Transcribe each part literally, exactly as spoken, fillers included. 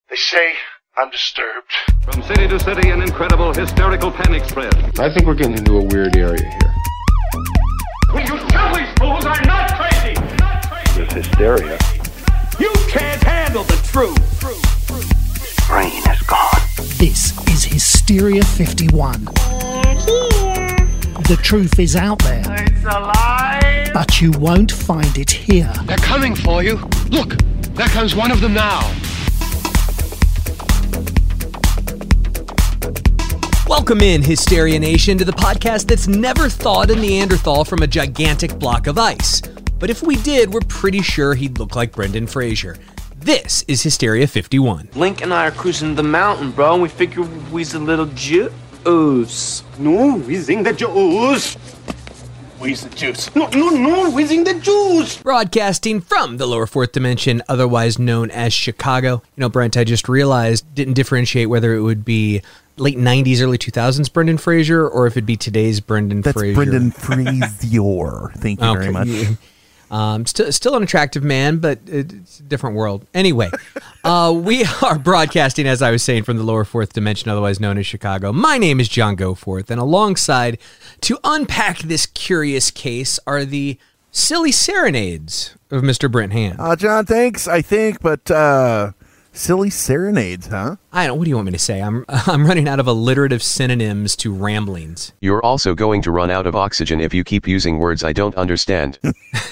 They say I'm disturbed. From city to city, an incredible hysterical panic spread. I think we're getting into a weird area here. Will you tell these fools I'm not crazy? Not crazy. This hysteria. You can't handle the truth. Brain is gone. This is Hysteria fifty-one. We're here. The truth is out there. It's alive. But you won't find it here. They're coming for you. Look, there comes one of them now. Welcome in, Hysteria Nation, to the podcast that's never thawed a Neanderthal from a gigantic block of ice. But if we did, we're pretty sure he'd look like Brendan Fraser. This is Hysteria fifty-one. Link and I are cruising the mountain, bro, and we figure we's a little juice. No, we sing the juice. We's the juice. No, no, no, we sing the juice. Broadcasting from the lower fourth dimension, otherwise known as Chicago. You know, Brent, I just realized, didn't differentiate whether it would be late nineties, early two thousands Brendan Fraser, or if it'd be today's Brendan That's Fraser. Brendan Fraser. Thank you Okay, very much. yeah. Um, still, still an attractive man, but it's a different world. Anyway, uh, we are broadcasting, as I was saying, from the lower fourth dimension, otherwise known as Chicago. My name is John Goforth, and alongside, to unpack this curious case, are the silly serenades of Mister Brent Hand. Uh, John, thanks, I think, but uh, silly serenades, huh? I don't. What do you want me to say? I'm I'm running out of alliterative synonyms to ramblings. You're also going to run out of oxygen if you keep using words I don't understand.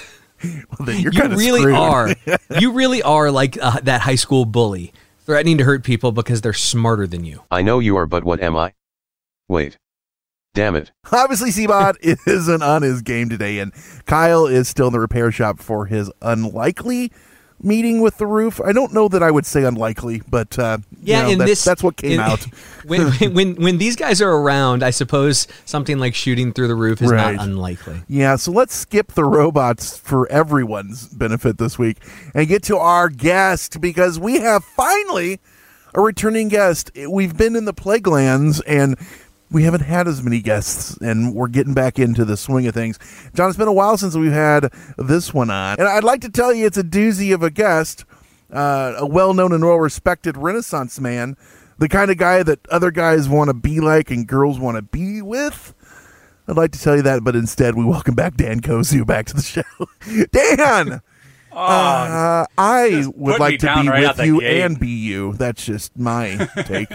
Well, then you're You kinda really screwed. are. You really are like uh, that high school bully, threatening to hurt people because they're smarter than you. I know you are, but what am I? Wait. Damn it. Obviously, Seabot isn't on his game today, and Kyle is still in the repair shop for his unlikely meeting with the roof. I don't know that I would say unlikely, but uh, Yeah, you know, in that's, this, that's what came in- out. when, when when these guys are around, I suppose something like shooting through the roof is Right. not unlikely. Yeah, so let's skip the robots for everyone's benefit this week and get to our guest, because we have finally a returning guest. We've been in the Plaguelands and we haven't had as many guests, and we're getting back into the swing of things. John, it's been a while since we've had this one on, and I'd like to tell you it's a doozy of a guest, uh, a well-known and well-respected Renaissance man, the kind of guy that other guys want to be like and girls want to be with. I'd like to tell you that, but instead we welcome back Dan Kozu back to the show. Dan! Oh, uh, I just would put like me to down be right out with the you gate. and be you. That's just my take.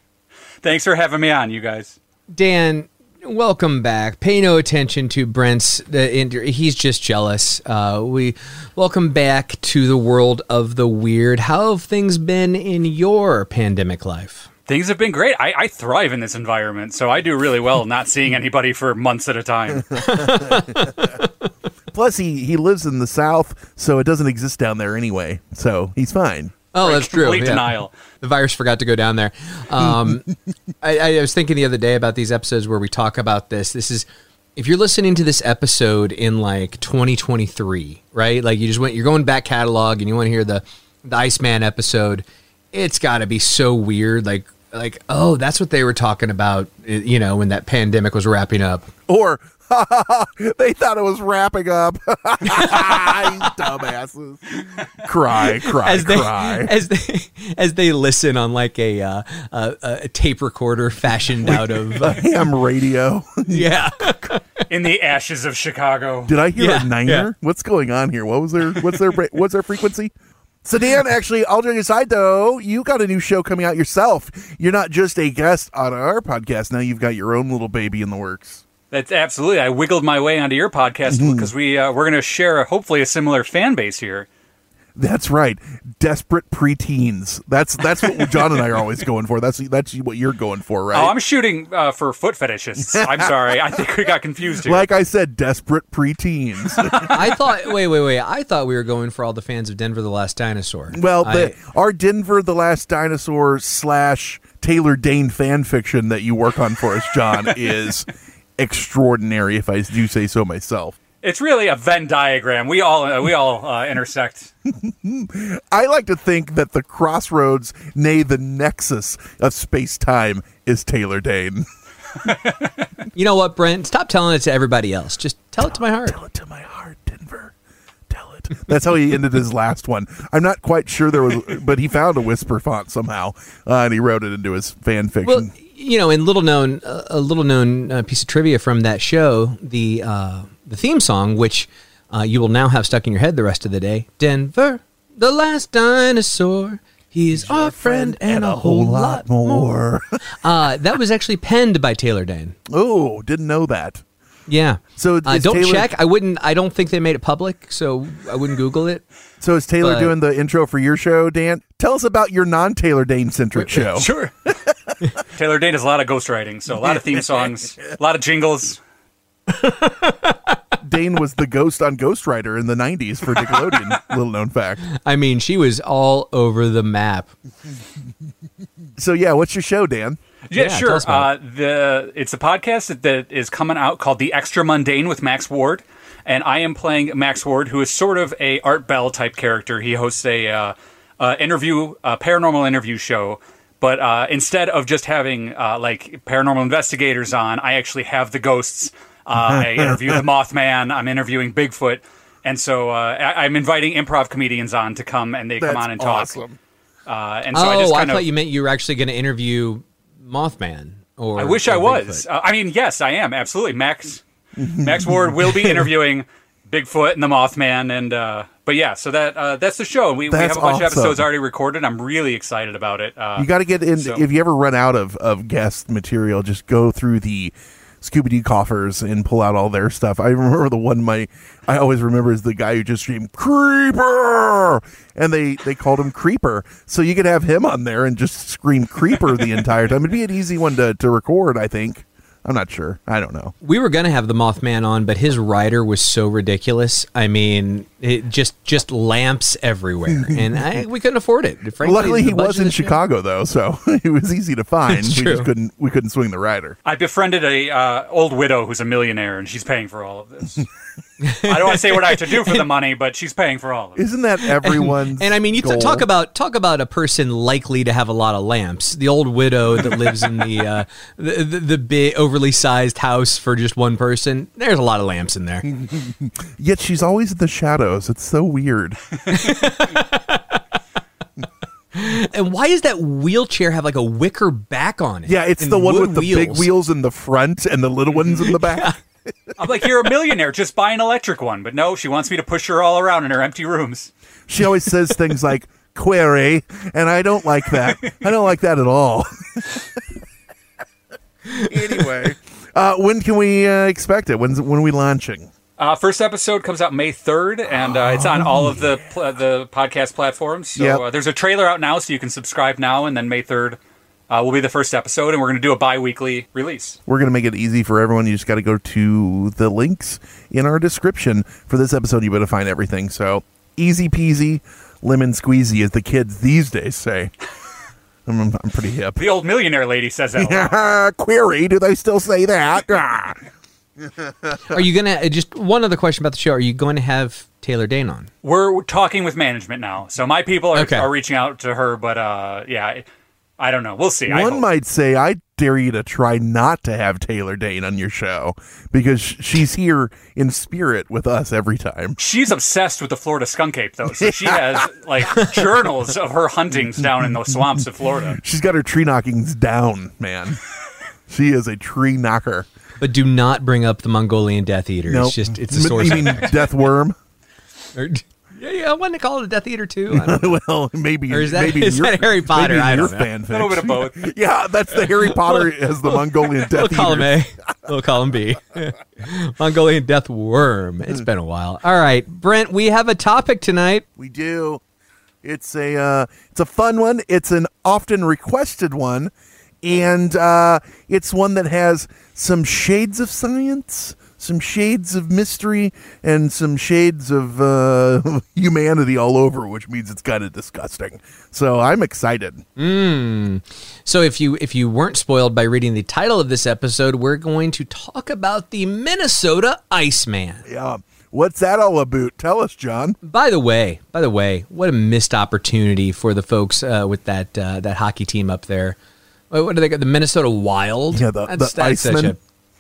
Thanks for having me on, you guys. Dan, welcome back. Pay no attention to Brent's. Uh, inter- he's just jealous. Uh, we welcome back to the world of the weird. How have things been in your pandemic life? Things have been great. I, I thrive in this environment, so I do really well not seeing anybody for months at a time. Plus, he, he lives in the South, so it doesn't exist down there anyway. So he's fine. Oh, Right, that's true. complete Yeah. denial. The virus forgot to go down there. Um, I, I was thinking the other day about these episodes where we talk about this. This is, if you're listening to this episode in like twenty twenty-three, right? Like you just went, you're going back catalog and you want to hear the the Iceman episode. It's got to be so weird. Like like oh, that's what they were talking about. You know, when that pandemic was wrapping up. Or they thought it was wrapping up. Dumbasses. Cry, cry, As they, cry. as they as they listen on like a uh, a, a tape recorder fashioned out of uh, Ham radio. yeah. In the ashes of Chicago. Did I hear Yeah, a niner? yeah. What's going on here? What was their what's their what's their frequency? So Dan, actually, all joking aside though, you got a new show coming out yourself. You're not just a guest on our podcast. Now you've got your own little baby in the works. That's absolutely. I wiggled my way onto your podcast because we uh, we're going to share a, hopefully a similar fan base here. That's right. Desperate preteens. That's that's what John and I are always going for. That's that's what you're going for, right? Oh, I'm shooting uh, for foot fetishists. I'm sorry. I think we got confused here. Like I said, desperate preteens. I thought, wait, wait, wait. I thought we were going for all the fans of Denver the Last Dinosaur. Well, I- the, our Denver the Last Dinosaur slash Taylor Dane fan fiction that you work on for us, John, is extraordinary, if I do say so myself. It's really a Venn diagram. We all uh, we all uh, intersect. I like to think that the crossroads, nay, the nexus of space-time is Taylor Dane. You know what, Brent? Stop telling it to everybody else. Just tell it to my heart. Tell it to my heart, Denver. Tell it. That's how he ended his last one. I'm not quite sure there was, but he found a whisper font somehow, uh, and he wrote it into his fan fiction. Well, you know, in little known, uh, a little known uh, piece of trivia from that show, the uh, the theme song, which uh, you will now have stuck in your head the rest of the day, Denver, the last dinosaur. He's, He's our friend, friend and, and a whole lot, lot more. uh, that was actually penned by Taylor Dayne. Oh, didn't know that. Yeah. So uh, don't Taylor... check. I wouldn't. I don't think they made it public, so I wouldn't Google it. So is Taylor but... doing the intro for your show, Dan? Tell us about your non-Taylor Dayne centric show. Sure. Taylor Dayne does a lot of ghostwriting, so a lot of theme songs, a lot of jingles. Dane was the ghost on Ghostwriter in the nineties for Nickelodeon, little known fact. I mean, she was all over the map. So, yeah, what's your show, Dan? Yeah, yeah sure. Uh, the It's a podcast that, that is coming out called The Extra Mundane with Max Ward, and I am playing Max Ward, who is sort of a Art Bell type character. He hosts a uh, uh, interview, a paranormal interview show, but uh, instead of just having uh, like paranormal investigators on, I actually have the ghosts. Uh, I interview the Mothman. I'm interviewing Bigfoot. And so uh, I, I'm inviting improv comedians on to come, and they That's come on and talk. Awesome. Uh, and so oh, I, just I kind thought of, you meant you were actually going to interview Mothman. Or I wish or I was. Uh, I mean, yes, I am. Absolutely. Max Max Ward will be interviewing Bigfoot and the Mothman. and uh, But yeah, so that uh, that's the show. We, we have a bunch awesome. of episodes already recorded. I'm really excited about it. Uh, you got to get in. so. If you ever run out of, of guest material, just go through the Scooby-Doo coffers and pull out all their stuff. I remember the one my I always remember is the guy who just screamed Creeper, and they they called him Creeper. So you could have him on there and just scream Creeper the entire time. It'd be an easy one to, to record, I think. I'm not sure. I don't know. We were going to have the Mothman on, but his rider was so ridiculous. I mean, it just just lamps everywhere, and I, we couldn't afford it. Frankly, luckily, he was in show, Chicago though, so it was easy to find. It's we true. just couldn't we couldn't swing the rider. I befriended a uh, old widow who's a millionaire, and she's paying for all of this. I don't want to say what I have to do for the money, but she's paying for all of it. Isn't that everyone's And, and I mean, you goal? t- talk about talk about a person likely to have a lot of lamps. The old widow that lives in the uh, the, the the big overly sized house for just one person. There's a lot of lamps in there. Yet she's always in the shadows. It's so weird. And why does that wheelchair have like a wicker back on it? Yeah, it's and the one wood with the wheels? big wheels in the front and the little ones in the back. I'm like, you're a millionaire, just buy an electric one. But no, she wants me to push her all around in her empty rooms. She always says things like query, and I don't like that. I don't like that at all. Anyway, uh, when can we uh, expect it? When's when are we launching? Uh, first episode comes out May third, and uh, it's on all of the pl- the podcast platforms. So Yep. uh, there's a trailer out now, so you can subscribe now, and then May third uh, will be the first episode, and we're going to do a bi-weekly release. We're going to make it easy for everyone. You just got to go to the links in our description for this episode. You better find everything. So easy peasy, lemon squeezy, as the kids these days say. I'm, I'm pretty hip. The old millionaire lady says that. Query, do they still say that? Are you gonna just one other question about the show? Are you going to have Taylor Dayne on? We're talking with management now, so my people are, Okay. are reaching out to her. But uh, yeah, I, I don't know. We'll see. I One hope. might say, I dare you to try not to have Taylor Dayne on your show because she's here in spirit with us every time. She's obsessed with the Florida skunk ape, though. So she has like journals of her huntings down in those swamps of Florida. She's got her tree knockings down, man. She is a tree knocker. But do not bring up the Mongolian Death Eater. Nope. It's just it's a M- source. You mean Death Worm? Or, yeah, yeah, I wanted to call it a Death Eater too. I don't know. Well, maybe. Or is that- maybe is your, that Harry Potter? Maybe I your don't know. fanfic. A little bit of both. Yeah, that's the Harry Potter as the Mongolian Death We'll call him Eater. A. We'll call him B. Mongolian Death Worm. It's been a while. All right, Brent, we have a topic tonight. We do. It's a uh, it's a fun one. It's an often requested one, and uh, it's one that has some shades of science, some shades of mystery, and some shades of uh, humanity all over, which means it's kind of disgusting. So I'm excited. Mm. So if you if you weren't spoiled by reading the title of this episode, we're going to talk about the Minnesota Iceman. Yeah. What's that all about? Tell us, John. By the way, by the way, what a missed opportunity for the folks uh, with that uh, that hockey team up there. What what do they got? The Minnesota Wild. Yeah, the- that's, the that's such Icemen. a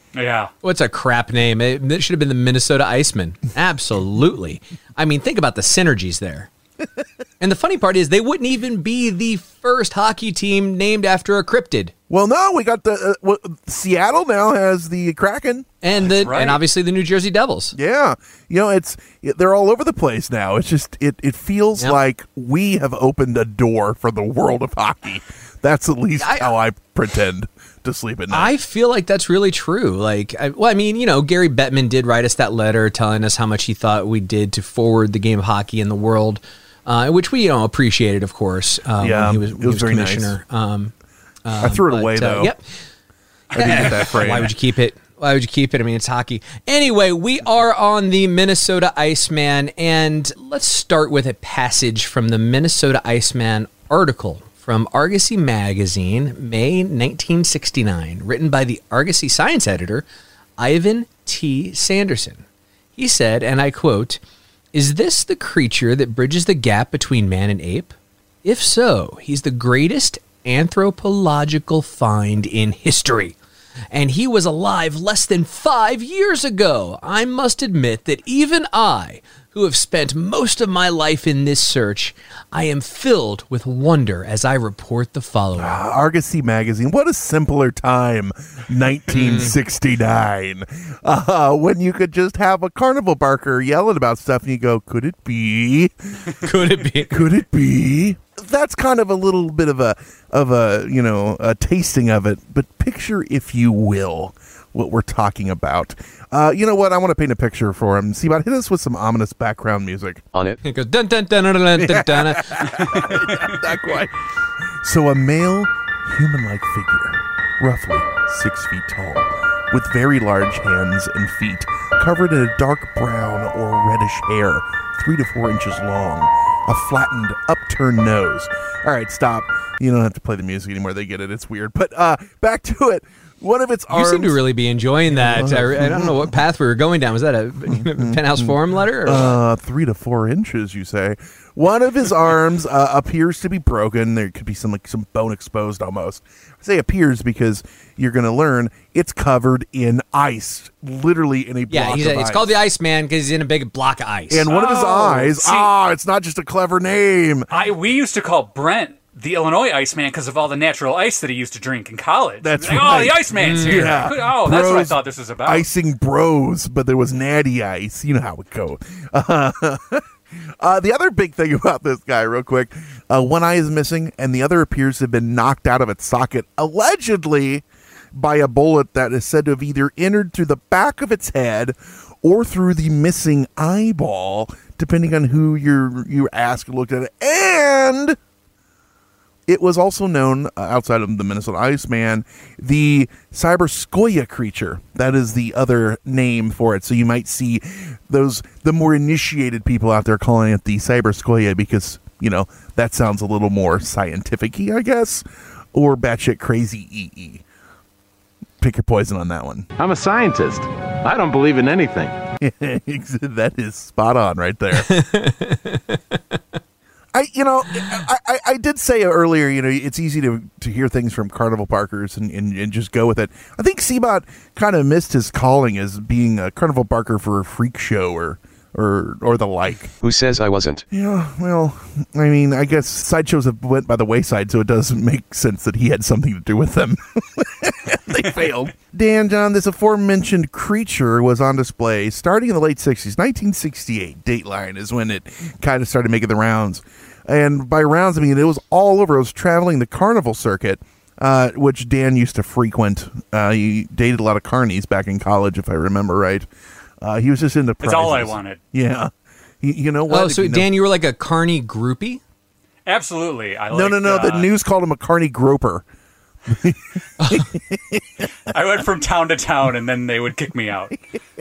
Yeah. What's a crap name? It, it should have been the Minnesota Icemen. Absolutely. I mean, think about the synergies there. And the funny part is they wouldn't even be the first hockey team named after a cryptid. Well, no, we got the uh, well, Seattle now has the Kraken, and the right. and obviously the New Jersey Devils. Yeah, you know it's they're all over the place now. It's just it it feels Yep. like we have opened a door for the world of hockey. That's at least I, how I pretend to sleep at night. I feel like that's really true. Like, I, well, I mean, you know, Gary Bettman did write us that letter telling us how much he thought we did to forward the game of hockey in the world, uh, which we you know appreciated, of course. Um, Yeah, when he was, it he was was very commissioner. nice. Um, I threw it but, away uh, though. Yep. I didn't get that frame. Why would you keep it? Why would you keep it? I mean, it's hockey. Anyway, we are on the Minnesota Iceman, and let's start with a passage from the Minnesota Iceman article from Argosy Magazine, May nineteen sixty-nine, written by the Argosy science editor, Ivan T. Sanderson. He said, and I quote, "Is this the creature that bridges the gap between man and ape? If so, he's the greatest anthropological find in history. And he was alive less than five years ago. I must admit that even I, who have spent most of my life in this search, I am filled with wonder as I report the following." Ah, Argosy Magazine. What a simpler time, nineteen sixty-nine, uh, when you could just have a carnival barker yelling about stuff and you go, could it be? Could it be? Could it be? That's kind of a little bit of a, of a, you know, a tasting of it, but picture, if you will, what we're talking about. Uh, you know what? I want to paint a picture for him. Seabot, hit us with some ominous background music. On it. It goes dun dun dun dun dun dun dun. Not quite. So a male, human-like figure, roughly six feet tall, with very large hands and feet, covered in a dark brown or reddish hair, three to four inches long, a flattened, upturned nose. All right, stop. You don't have to play the music anymore. They get it. It's weird. But uh, back to it. One of its You arms... seem to really be enjoying that. I, I don't know what path we were going down. Was that a Penthouse Forum letter? Or uh, three to four inches, you say. One of his arms uh, appears to be broken. There could be some like some bone exposed almost. I say appears because you're going to learn it's covered in ice, literally in a block yeah, he's of a, it's ice. called the Iceman because he's in a big block of ice. And one of his Oh, eyes, see- ah, it's not just a clever name. I we used to call Brent the Illinois Iceman because of all the natural ice that he used to drink in college. That's like, right. Oh, the Iceman's here. Yeah. Oh, that's what I Bros thought this was about. Icing bros, but there was natty ice. You know how it goes. Uh, uh, the other big thing about this guy, real quick, uh, one eye is missing, and the other appears to have been knocked out of its socket, allegedly by a bullet that is said to have either entered through the back of its head or through the missing eyeball, depending on who you're, you ask or looked at it. And it was also known, uh, outside of the Minnesota Iceman, the Cyberskoya creature. That is the other name for it. So you might see those, the more initiated people out there calling it the Cyberskoya because, you know, that sounds a little more scientific-y, I guess, or batshit crazy-y. Pick your poison on that one. I'm a scientist. I don't believe in anything. That is spot on right there. I, you know, I, I, I did say earlier, you know, it's easy to, to hear things from carnival parkers and, and, and just go with it. I think Seabot kind of missed his calling as being a carnival parker for a freak show or, or, or the like. Who says I wasn't? Yeah, well, I mean, I guess sideshows have went by the wayside, so it doesn't make sense that he had something to do with them. They failed. Dan, John, this aforementioned creature was on display starting in the late sixties. nineteen sixty-eight, Dateline is when it kind of started making the rounds. And by rounds, I mean, it was all over. It was traveling the carnival circuit, uh, which Dan used to frequent. Uh, he dated a lot of carnies back in college, if I remember right. Uh, he was just into prizes. It's all I wanted. Yeah. You, you know what? Oh, so you know- Dan, you were like a carny groupie? Absolutely. I No, liked, no, no. uh, The news called him a carny groper. I went from town to town, and then they would kick me out.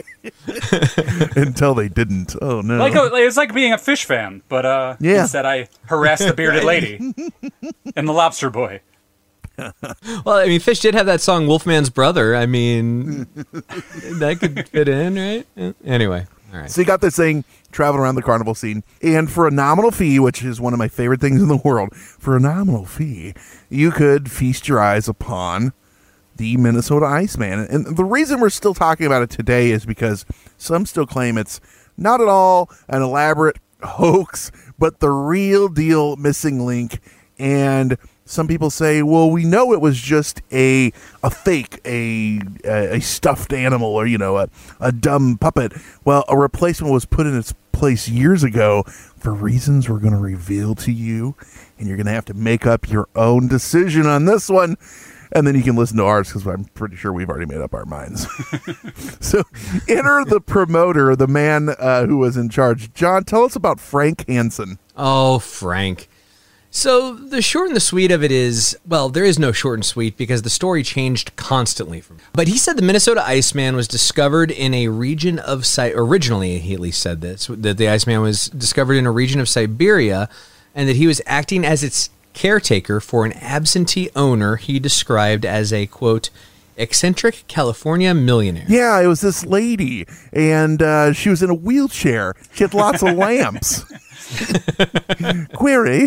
Until they didn't. Oh, no. Like a, it was like being a fish fan, but uh, Yeah. instead I harassed the bearded lady and the lobster boy. Well, I mean, Fish did have that song "Wolfman's Brother." I mean, that could fit in, right? Yeah. Anyway, all right. So you got this thing traveling around the carnival scene, and for a nominal fee, which is one of my favorite things in the world, for a nominal fee, you could feast your eyes upon the Minnesota Iceman. And the reason we're still talking about it today is because some still claim it's not at all an elaborate hoax, but the real deal missing link. And some people say, well, we know it was just a a fake, a a, a stuffed animal, or, you know, a, a dumb puppet. Well, a replacement was put in its place years ago for reasons we're going to reveal to you, and you're going to have to make up your own decision on this one. And then you can listen to ours, because I'm pretty sure we've already made up our minds. So enter the promoter, the man uh, who was in charge. John, tell us about Frank Hansen. Oh, Frank. So the short and the sweet of it is, well, there is no short and sweet because the story changed constantly. From, but he said the Minnesota Iceman was discovered in a region of, Si- originally he at least said this, that the Iceman was discovered in a region of Siberia, and that he was acting as its caretaker for an absentee owner he described as a, quote, eccentric California millionaire. Yeah, it was this lady, and uh, she was in a wheelchair. She had lots of lamps. Query.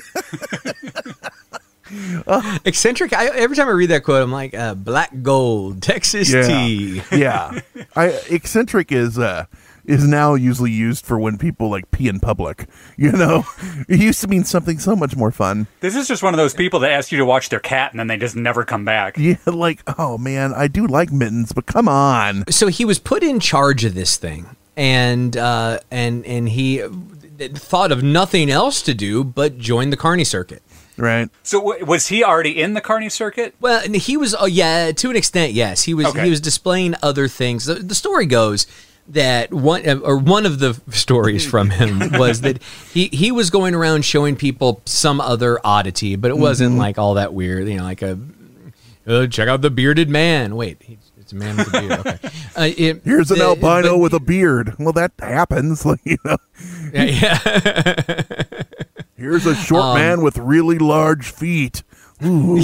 uh, eccentric. I, every time I read that quote, I'm like, uh, black gold, Texas yeah, tea. yeah. I, eccentric is uh, is now usually used for when people like pee in public. You know, it used to mean something so much more fun. This is just one of those people that ask you to watch their cat and then they just never come back. Yeah, like, oh man, I do like mittens, but come on. So he was put in charge of this thing, and uh, and and he thought of nothing else to do but join the carny circuit. Right. So w- was he already in the carny circuit? Well, and he was. Oh, yeah, to an extent, yes. He was. Okay. He was displaying other things. The, the story goes that one, or one of the stories from him was that he he was going around showing people some other oddity, but it wasn't mm-hmm. like all that weird. You know, like a uh, check out the bearded man. Wait. He, It's a man with a beard. Okay. Uh, it, Here's an the, albino but, with a beard. Well, that happens. Like, you know. Yeah. yeah. Here's a short um, man with really large feet. Ooh.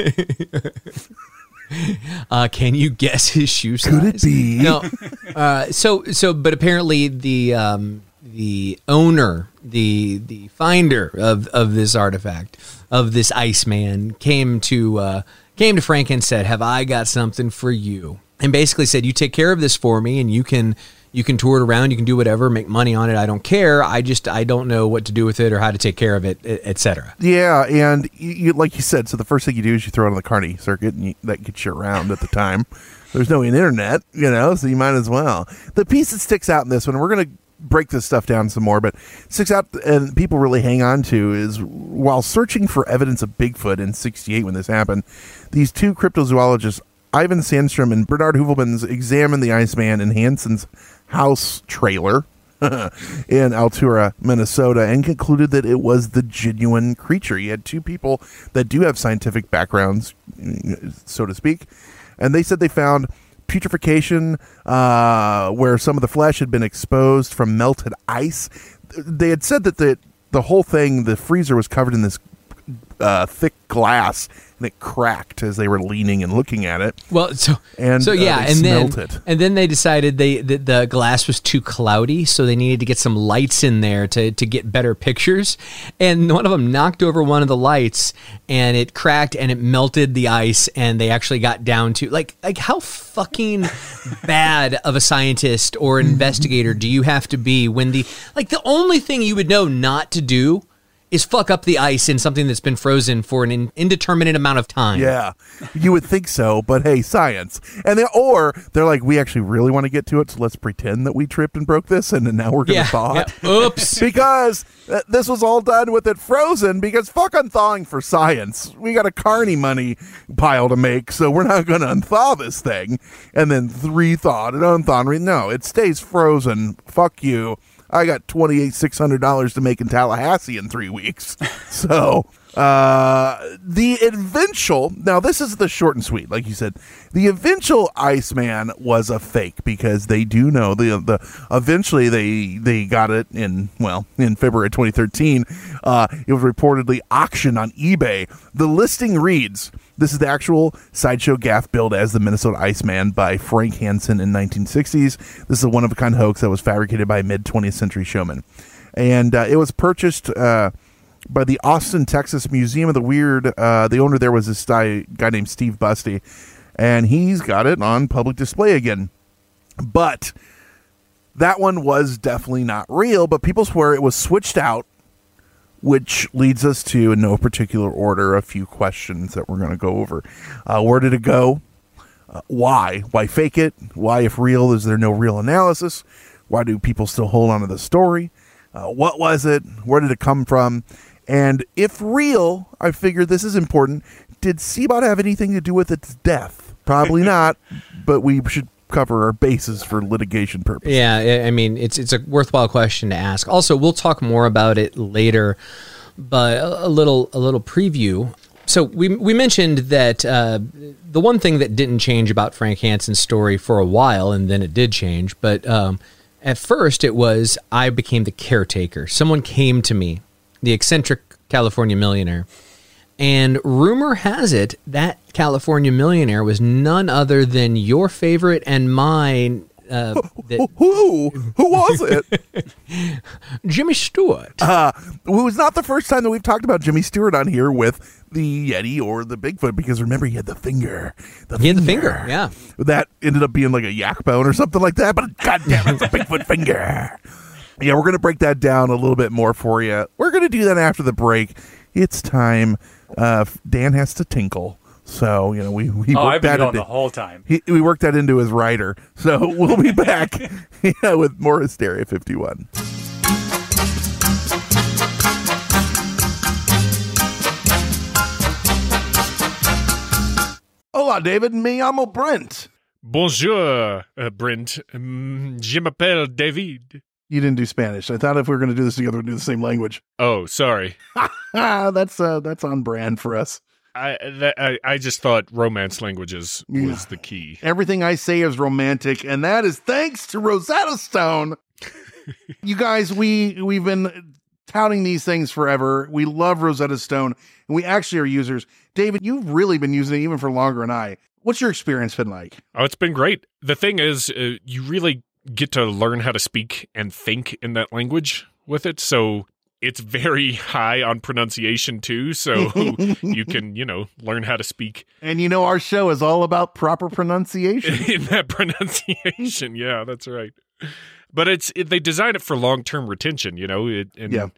uh, can you guess his shoe size? Could it be? No. Uh, so so, but apparently the um, the owner, the the finder of of this artifact, of this Iceman, came to. Uh, came to Frank and said, have I got something for you? And basically said, you take care of this for me, and you can you can tour it around, you can do whatever, make money on it. I don't care. I just, I don't know what to do with it or how to take care of it, et cetera. Yeah, and you, you, like you said, so the first thing you do is you throw it on the carny circuit, and you, that gets you around at the time. There's no internet, you know, so you might as well. The piece that sticks out in this one, we're going to break this stuff down some more, but sticks out and people really hang on to is while searching for evidence of Bigfoot in sixty-eight when this happened, these two cryptozoologists, Ivan Sandstrom and Bernard Heuvelmans, examined the Iceman in Hansen's house trailer in Altura, Minnesota, and concluded that it was the genuine creature. You had two people that do have scientific backgrounds, so to speak, and they said they found putrefaction, uh, where some of the flesh had been exposed from melted ice. They had said that the the whole thing, the freezer was covered in this uh, thick glass, and it cracked as they were leaning and looking at it. Well, so and so yeah, uh, they and then smelt it. and then they decided they that the glass was too cloudy, so they needed to get some lights in there to to get better pictures. And one of them knocked over one of the lights, and it cracked and it melted the ice. And they actually got down to like like how fucking bad of a scientist or investigator do you have to be when the like the only thing you would know not to do is fuck up the ice in something that's been frozen for an in- indeterminate amount of time. Yeah, you would think so, but hey, science. And they or they're like, we actually really want to get to it, so let's pretend that we tripped and broke this, and now we're going to Yeah, thaw it. yeah. Oops. Because uh, this was all done with it frozen, because fuck unthawing for science. We got a carny money pile to make, so we're not going to unthaw this thing and then rethaw it and unthaw it. No, it stays frozen. Fuck you. I got twenty-eight thousand six hundred dollars to make in Tallahassee in three weeks. So, uh, the eventual, now this is the short and sweet, like you said, the eventual Iceman was a fake, because they do know the, the, eventually they, they got it in, well, in February twenty thirteen, uh, it was reportedly auctioned on eBay. The listing reads, this is the actual Sideshow gaff billed as the Minnesota Iceman by Frank Hansen in nineteen sixties. This is a one-of-a-kind hoax that was fabricated by a mid-twentieth century showman. And uh, it was purchased uh, by the Austin, Texas Museum of the Weird. Uh, the owner there was this guy, guy named Steve Busty. and he's got it on public display again. But that one was definitely not real, but people swear it was switched out, which leads us to, in no particular order, a few questions that we're going to go over. Uh, where did it go? Uh, why? Why fake it? Why, if real, is there no real analysis? Why do people still hold on to the story? Uh, what was it? Where did it come from? And if real, I figure this is important, did Seabot have anything to do with its death? Probably not, but we should cover our bases for litigation purposes. Yeah, I mean, it's it's a worthwhile question to ask. Also, we'll talk more about it later, but a, a little a little preview. So we we mentioned that uh, the one thing that didn't change about Frank Hansen's story for a while, and then it did change, but um, at first it was I became the caretaker. Someone came to me, the eccentric California millionaire. And rumor has it that California millionaire was none other than your favorite and mine. Uh, that who? Who was it? Jimmy Stewart. Uh, it was not the first time that we've talked about Jimmy Stewart on here with the Yeti or the Bigfoot, because remember, he had the finger. The he finger. had the finger, yeah. That ended up being like a yak bone or something like that, but goddamn, it's a Bigfoot finger. Yeah, we're going to break that down a little bit more for you. We're going to do that after the break. It's time. Uh, Dan has to tinkle. So, you know, we, we oh, worked I've been that going into, the whole time. He, we worked that into his rider. So we'll be back yeah, with more Hysteria fifty-one. Hola, David. Me llamo Brent. Bonjour, uh, Brent. Um, je m'appelle David. You didn't do Spanish. I thought if we were going to do this together, we'd do the same language. Oh, sorry. that's uh, that's on brand for us. I, that, I I just thought romance languages was yeah. the key. Everything I say is romantic, and that is thanks to Rosetta Stone. You guys, we we've been touting these things forever. We love Rosetta Stone, and we actually are users. David, you've really been using it even for longer than I. What's your experience been like? Oh, it's been great. The thing is, uh, you really get to learn how to speak and think in that language with it. So it's very high on pronunciation too. So you can, you know, learn how to speak. And you know, our show is all about proper pronunciation. In that pronunciation. Yeah, that's right. But it's, it, they design it for long-term retention, you know, it, and yeah.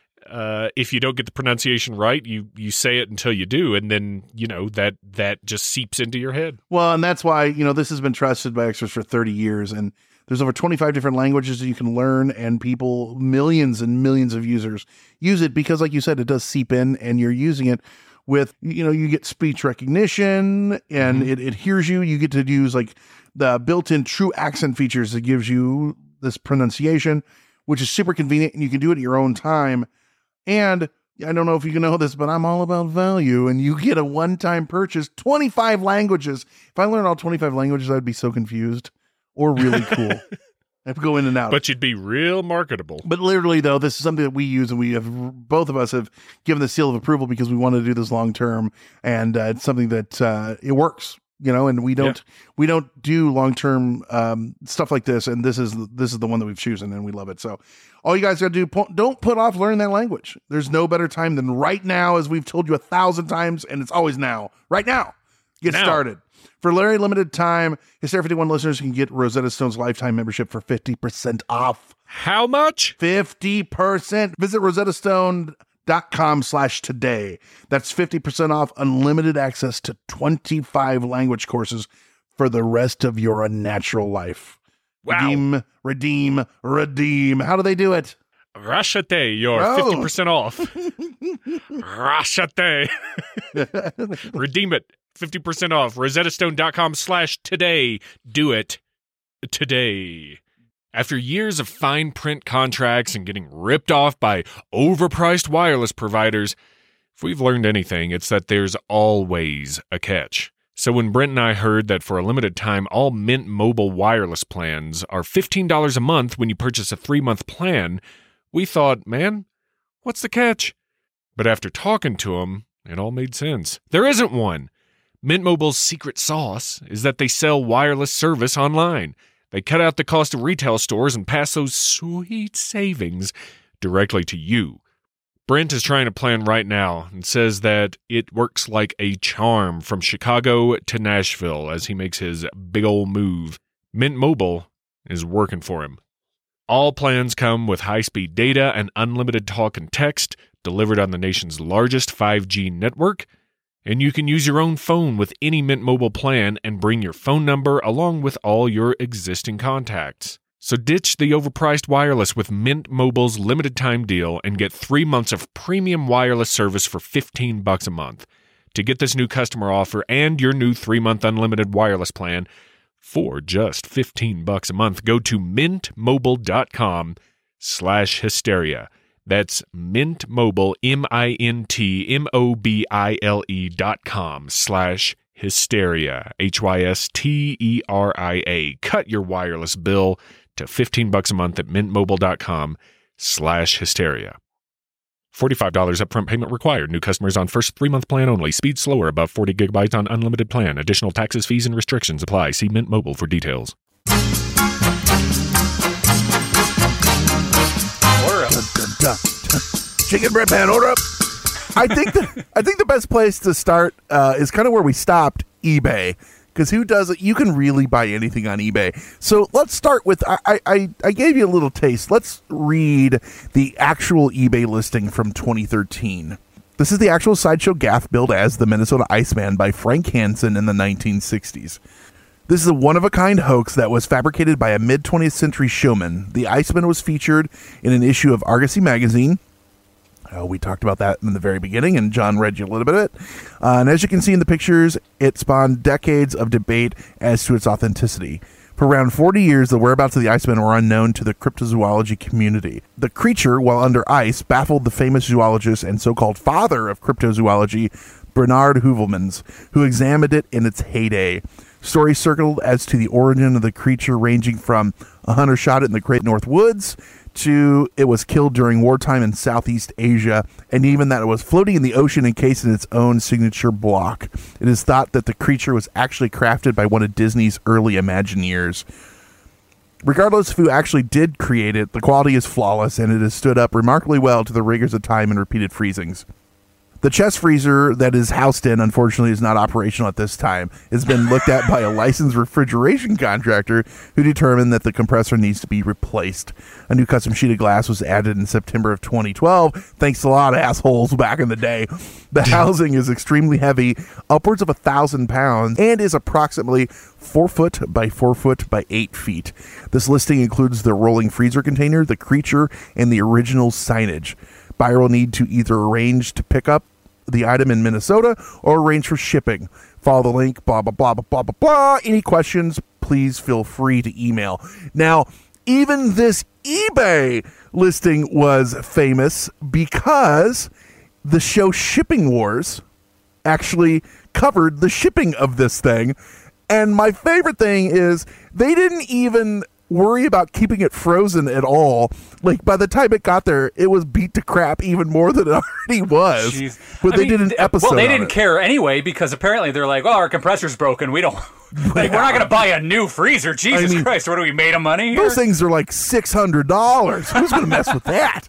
Uh, if you don't get the pronunciation right, you you say it until you do, and then, you know, that that just seeps into your head. Well, and that's why, you know, this has been trusted by experts for thirty years, and there's over twenty-five different languages that you can learn, and people, millions and millions of users use it because, like you said, it does seep in, and you're using it with, you know, you get speech recognition, and mm-hmm. it, it hears you. You get to use like the built-in true accent features that gives you this pronunciation, which is super convenient, and you can do it at your own time. And I don't know if you can know this, but I'm all about value, and you get a one-time purchase, twenty-five languages. If I learned all twenty-five languages, I'd be so confused, or really cool. I have to go in and out. But you'd be real marketable. But literally, though, this is something that we use, and we have, both of us have given the seal of approval because we want to do this long-term, and uh, it's something that uh, it works. You know, and we don't yeah. we don't do long term um, stuff like this, and this is this is the one that we've chosen, and we love it. So, all you guys got to do, don't put off learning that language. There's no better time than right now, as we've told you a thousand times, and it's always now. Right now, get now. started. For a very limited time, Hysteria fifty-one listeners can get Rosetta Stone's lifetime membership for fifty percent off. How much? Fifty percent. Visit Rosetta Stone. Dot com slash today. That's fifty percent off unlimited access to twenty-five language courses for the rest of your unnatural life. Wow. Redeem, redeem, redeem. How do they do it? Rashate, you're oh. fifty percent off. Rashate. Redeem it. fifty percent off. RosettaStone.com slash today. Do it today. After years of fine print contracts and getting ripped off by overpriced wireless providers, if we've learned anything, it's that there's always a catch. So when Brent and I heard that for a limited time, all Mint Mobile wireless plans are fifteen dollars a month when you purchase a three-month plan, we thought, man, what's the catch? But after talking to them, it all made sense. There isn't one. Mint Mobile's secret sauce is that they sell wireless service online. They cut out the cost of retail stores and pass those sweet savings directly to you. Brent is trying a plan right now and says that it works like a charm from Chicago to Nashville as he makes his big ol' move. Mint Mobile is working for him. All plans come with high-speed data and unlimited talk and text delivered on the nation's largest five G network, and you can use your own phone with any Mint Mobile plan and bring your phone number along with all your existing contacts. So ditch the overpriced wireless with Mint Mobile's limited time deal and get three months of premium wireless service for fifteen bucks a month. To get this new customer offer and your new three-month unlimited wireless plan for just fifteen bucks a month, go to mintmobile.com slash hysteria. That's Mint Mobile, M I N T M O B I L E dot com slash hysteria, H Y S T E R I A. Cut your wireless bill to fifteen bucks a month at mintmobile.com slash hysteria. forty-five dollars upfront payment required. New customers on first three-month plan only. Speed slower above forty gigabytes on unlimited plan. Additional taxes, fees, and restrictions apply. See Mint Mobile for details. Chicken bread pan, order up. I think the, I think the best place to start uh, is kind of where we stopped, eBay. Because who does it? You can really buy anything on eBay. So let's start with, I, I, I gave you a little taste. Let's read the actual eBay listing from twenty thirteen. This is the actual Sideshow gaff billed as the Minnesota Iceman by Frank Hansen in the nineteen sixties. This is a one-of-a-kind hoax that was fabricated by a mid-twentieth century showman. The Iceman was featured in an issue of Argosy magazine. Uh, we talked about that in the very beginning, and John read you a little bit of it. Uh, and as you can see in the pictures, it spawned decades of debate as to its authenticity. For around forty years, the whereabouts of the Iceman were unknown to the cryptozoology community. The creature, while under ice, baffled the famous zoologist and so-called father of cryptozoology, Bernard Heuvelmans, who examined it in its heyday. Stories circled as to the origin of the creature ranging from a hunter shot it in the Great North Woods to it was killed during wartime in Southeast Asia, and even that it was floating in the ocean encased in its own signature block. It is thought that the creature was actually crafted by one of Disney's early Imagineers. Regardless of who actually did create it, the quality is flawless, and it has stood up remarkably well to the rigors of time and repeated freezings. The chest freezer that is housed in, unfortunately, is not operational at this time. It's been looked at by a licensed refrigeration contractor who determined that the compressor needs to be replaced. A new custom sheet of glass was added in September of twenty twelve, thanks to a lot of assholes back in the day. The housing is extremely heavy, upwards of a thousand pounds, and is approximately four foot by four foot by eight feet. This listing includes the rolling freezer container, the creature, and the original signage. Buyer will need to either arrange to pick up the item in Minnesota or arrange for shipping. Follow the link, blah, blah, blah, blah, blah, blah, blah. Any questions, please feel free to email. Now, even this eBay listing was famous because the show Shipping Wars actually covered the shipping of this thing. And my favorite thing is they didn't even worry about keeping it frozen at all. Like, by the time it got there, it was beat to crap even more than it already was. Jeez. But I they mean, did an episode Well, they on didn't it. care anyway, because apparently they're like, oh, our compressor's broken. We don't, like, we're not going to buy a new freezer. Jesus I mean, Christ, what are we, made of money here? Those things are like six hundred dollars. Who's going to mess with that?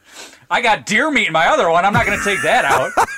I got deer meat in my other one. I'm not going to take that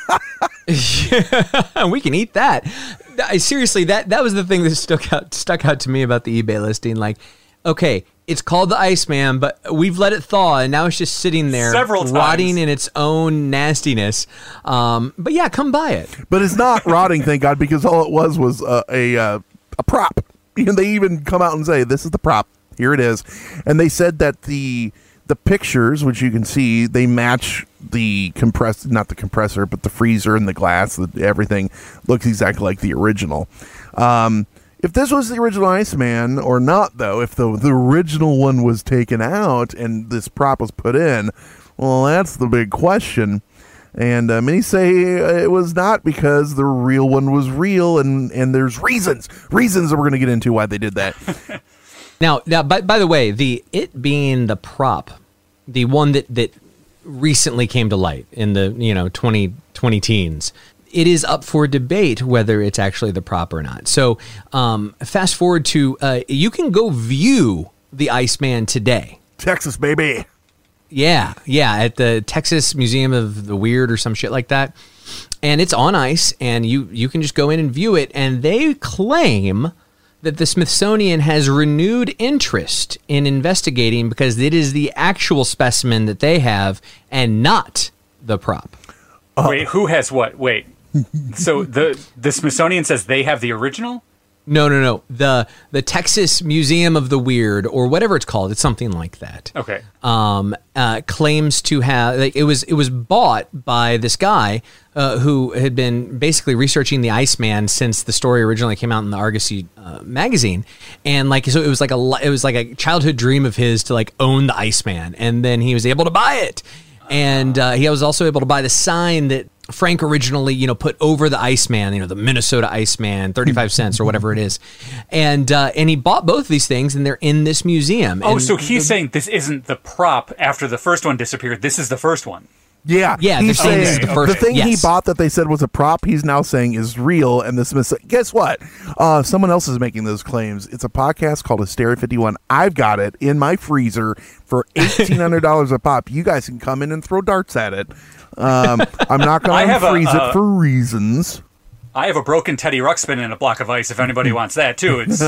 out. We can eat that. I, seriously, that that was the thing that stuck out stuck out to me about the eBay listing. Like, okay, it's called the Iceman, but we've let it thaw, and now it's just sitting there, Several times. rotting in its own nastiness. Um, but yeah, come buy it. But it's not rotting, thank God, because all it was was uh, a uh, a prop. And they even come out and say, "This is the prop. Here it is." And they said that the the pictures, which you can see, they match the compressor, not the compressor, but the freezer and the glass. The, everything looks exactly like the original. Um, If this was the original Iceman or not, though, if the the original one was taken out and this prop was put in, well, that's the big question. And uh, many say it was not because the real one was real, and, and there's reasons, reasons that we're going to get into why they did that. Now, now, by, by the way, the it being the prop, the one that, that recently came to light in the, you know, twenty, twenty teens, it is up for debate whether it's actually the prop or not. So um, fast forward to, uh, you can go view the Iceman today. Texas, baby. Yeah, yeah, at the Texas Museum of the Weird or some shit like that. And it's on ice, and you, you can just go in and view it. And they claim that the Smithsonian has renewed interest in investigating because it is the actual specimen that they have and not the prop. Uh, Wait, who has what? Wait. So the the Smithsonian says they have the original? No, no, no. The the Texas Museum of the Weird, or whatever it's called, it's something like that. Okay. Um, uh, claims to have like, it was it was bought by this guy uh, who had been basically researching the Iceman since the story originally came out in the Argosy uh, magazine, and like so it was like a it was like a childhood dream of his to like own the Iceman, and then he was able to buy it, and uh, he was also able to buy the sign that Frank originally, you know, put over the Iceman, you know, the Minnesota Iceman, thirty-five cents or whatever it is. And uh, and he bought both of these things, and they're in this museum. Oh, and so he's saying this isn't the prop after the first one disappeared. This is the first one. Yeah, yeah. He's saying this is saying the, first, the thing yes. he bought that they said was a prop, he's now saying is real. And the Smith, guess what? Uh, someone else is making those claims. It's a podcast called Hysteria fifty-one. I've got it in my freezer for eighteen hundred dollars a pop. You guys can come in and throw darts at it. Um, I'm not going to freeze a, uh, it for reasons. I have a broken Teddy Ruxpin and a block of ice if anybody wants that, too. It's...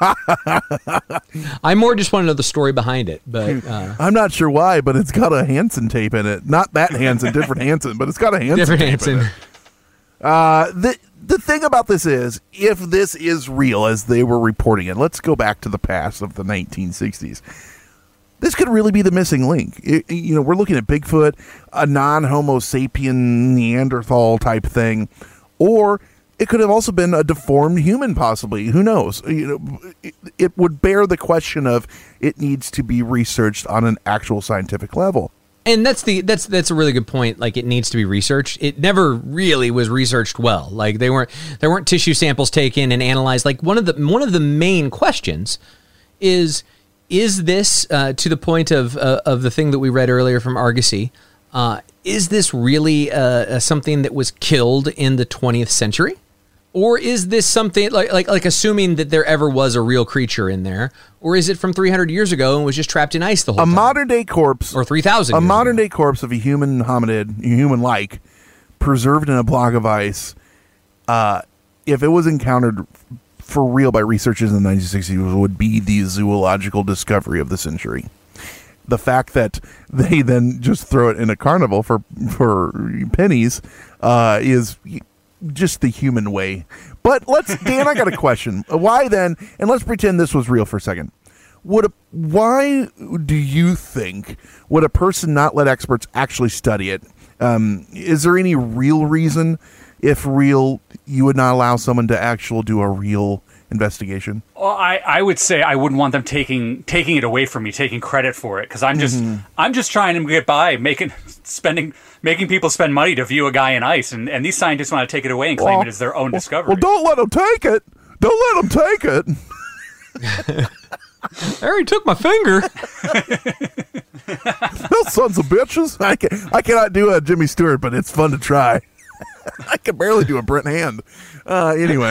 I more just want to know the story behind it. But uh... I'm not sure why, but it's got a Hansen tape in it. Not that Hansen, different Hansen, but it's got a Hansen different tape Hansen. in it. Uh, the, the thing about this is, if this is real, as they were reporting it, let's go back to the past of the nineteen sixties. This could really be the missing link. It, you know, we're looking at Bigfoot, a non-Homo sapien Neanderthal type thing, or it could have also been a deformed human, possibly. Who knows? You know, it, it would bear the question of it needs to be researched on an actual scientific level. And that's the that's that's a really good point. Like, it needs to be researched. It never really was researched well. Like, they weren't there weren't tissue samples taken and analyzed. Like, one of the one of the main questions is. Is this, uh, to the point of uh, of the thing that we read earlier from Argosy, uh, is this really uh, something that was killed in the twentieth century? Or is this something, like, like like assuming that there ever was a real creature in there, or is it from three hundred years ago and was just trapped in ice the whole a time? A modern-day corpse. Or three thousand A modern-day ago. corpse of a human hominid, human-like, preserved in a block of ice, uh, if it was encountered for real by researchers in the nineteen sixties, would be the zoological discovery of the century. The fact that they then just throw it in a carnival for for pennies uh, is just the human way. But let's, Dan, I got a question. Why then, and let's pretend this was real for a second. Would a, why do you think would a person not let experts actually study it? Um, is there any real reason? If real, you would not allow someone to actually do a real investigation? Well, I, I would say I wouldn't want them taking taking it away from me, taking credit for it, because I'm just mm-hmm. I'm just trying to get by, making spending making people spend money to view a guy in ice, and, and these scientists want to take it away and claim well, it as their own well, discovery. Well, don't let them take it. Don't let them take it. I already took my finger. Those sons of bitches. I can I cannot do a Jimmy Stewart, but it's fun to try. I can barely do a Brent Hand. Uh, anyway,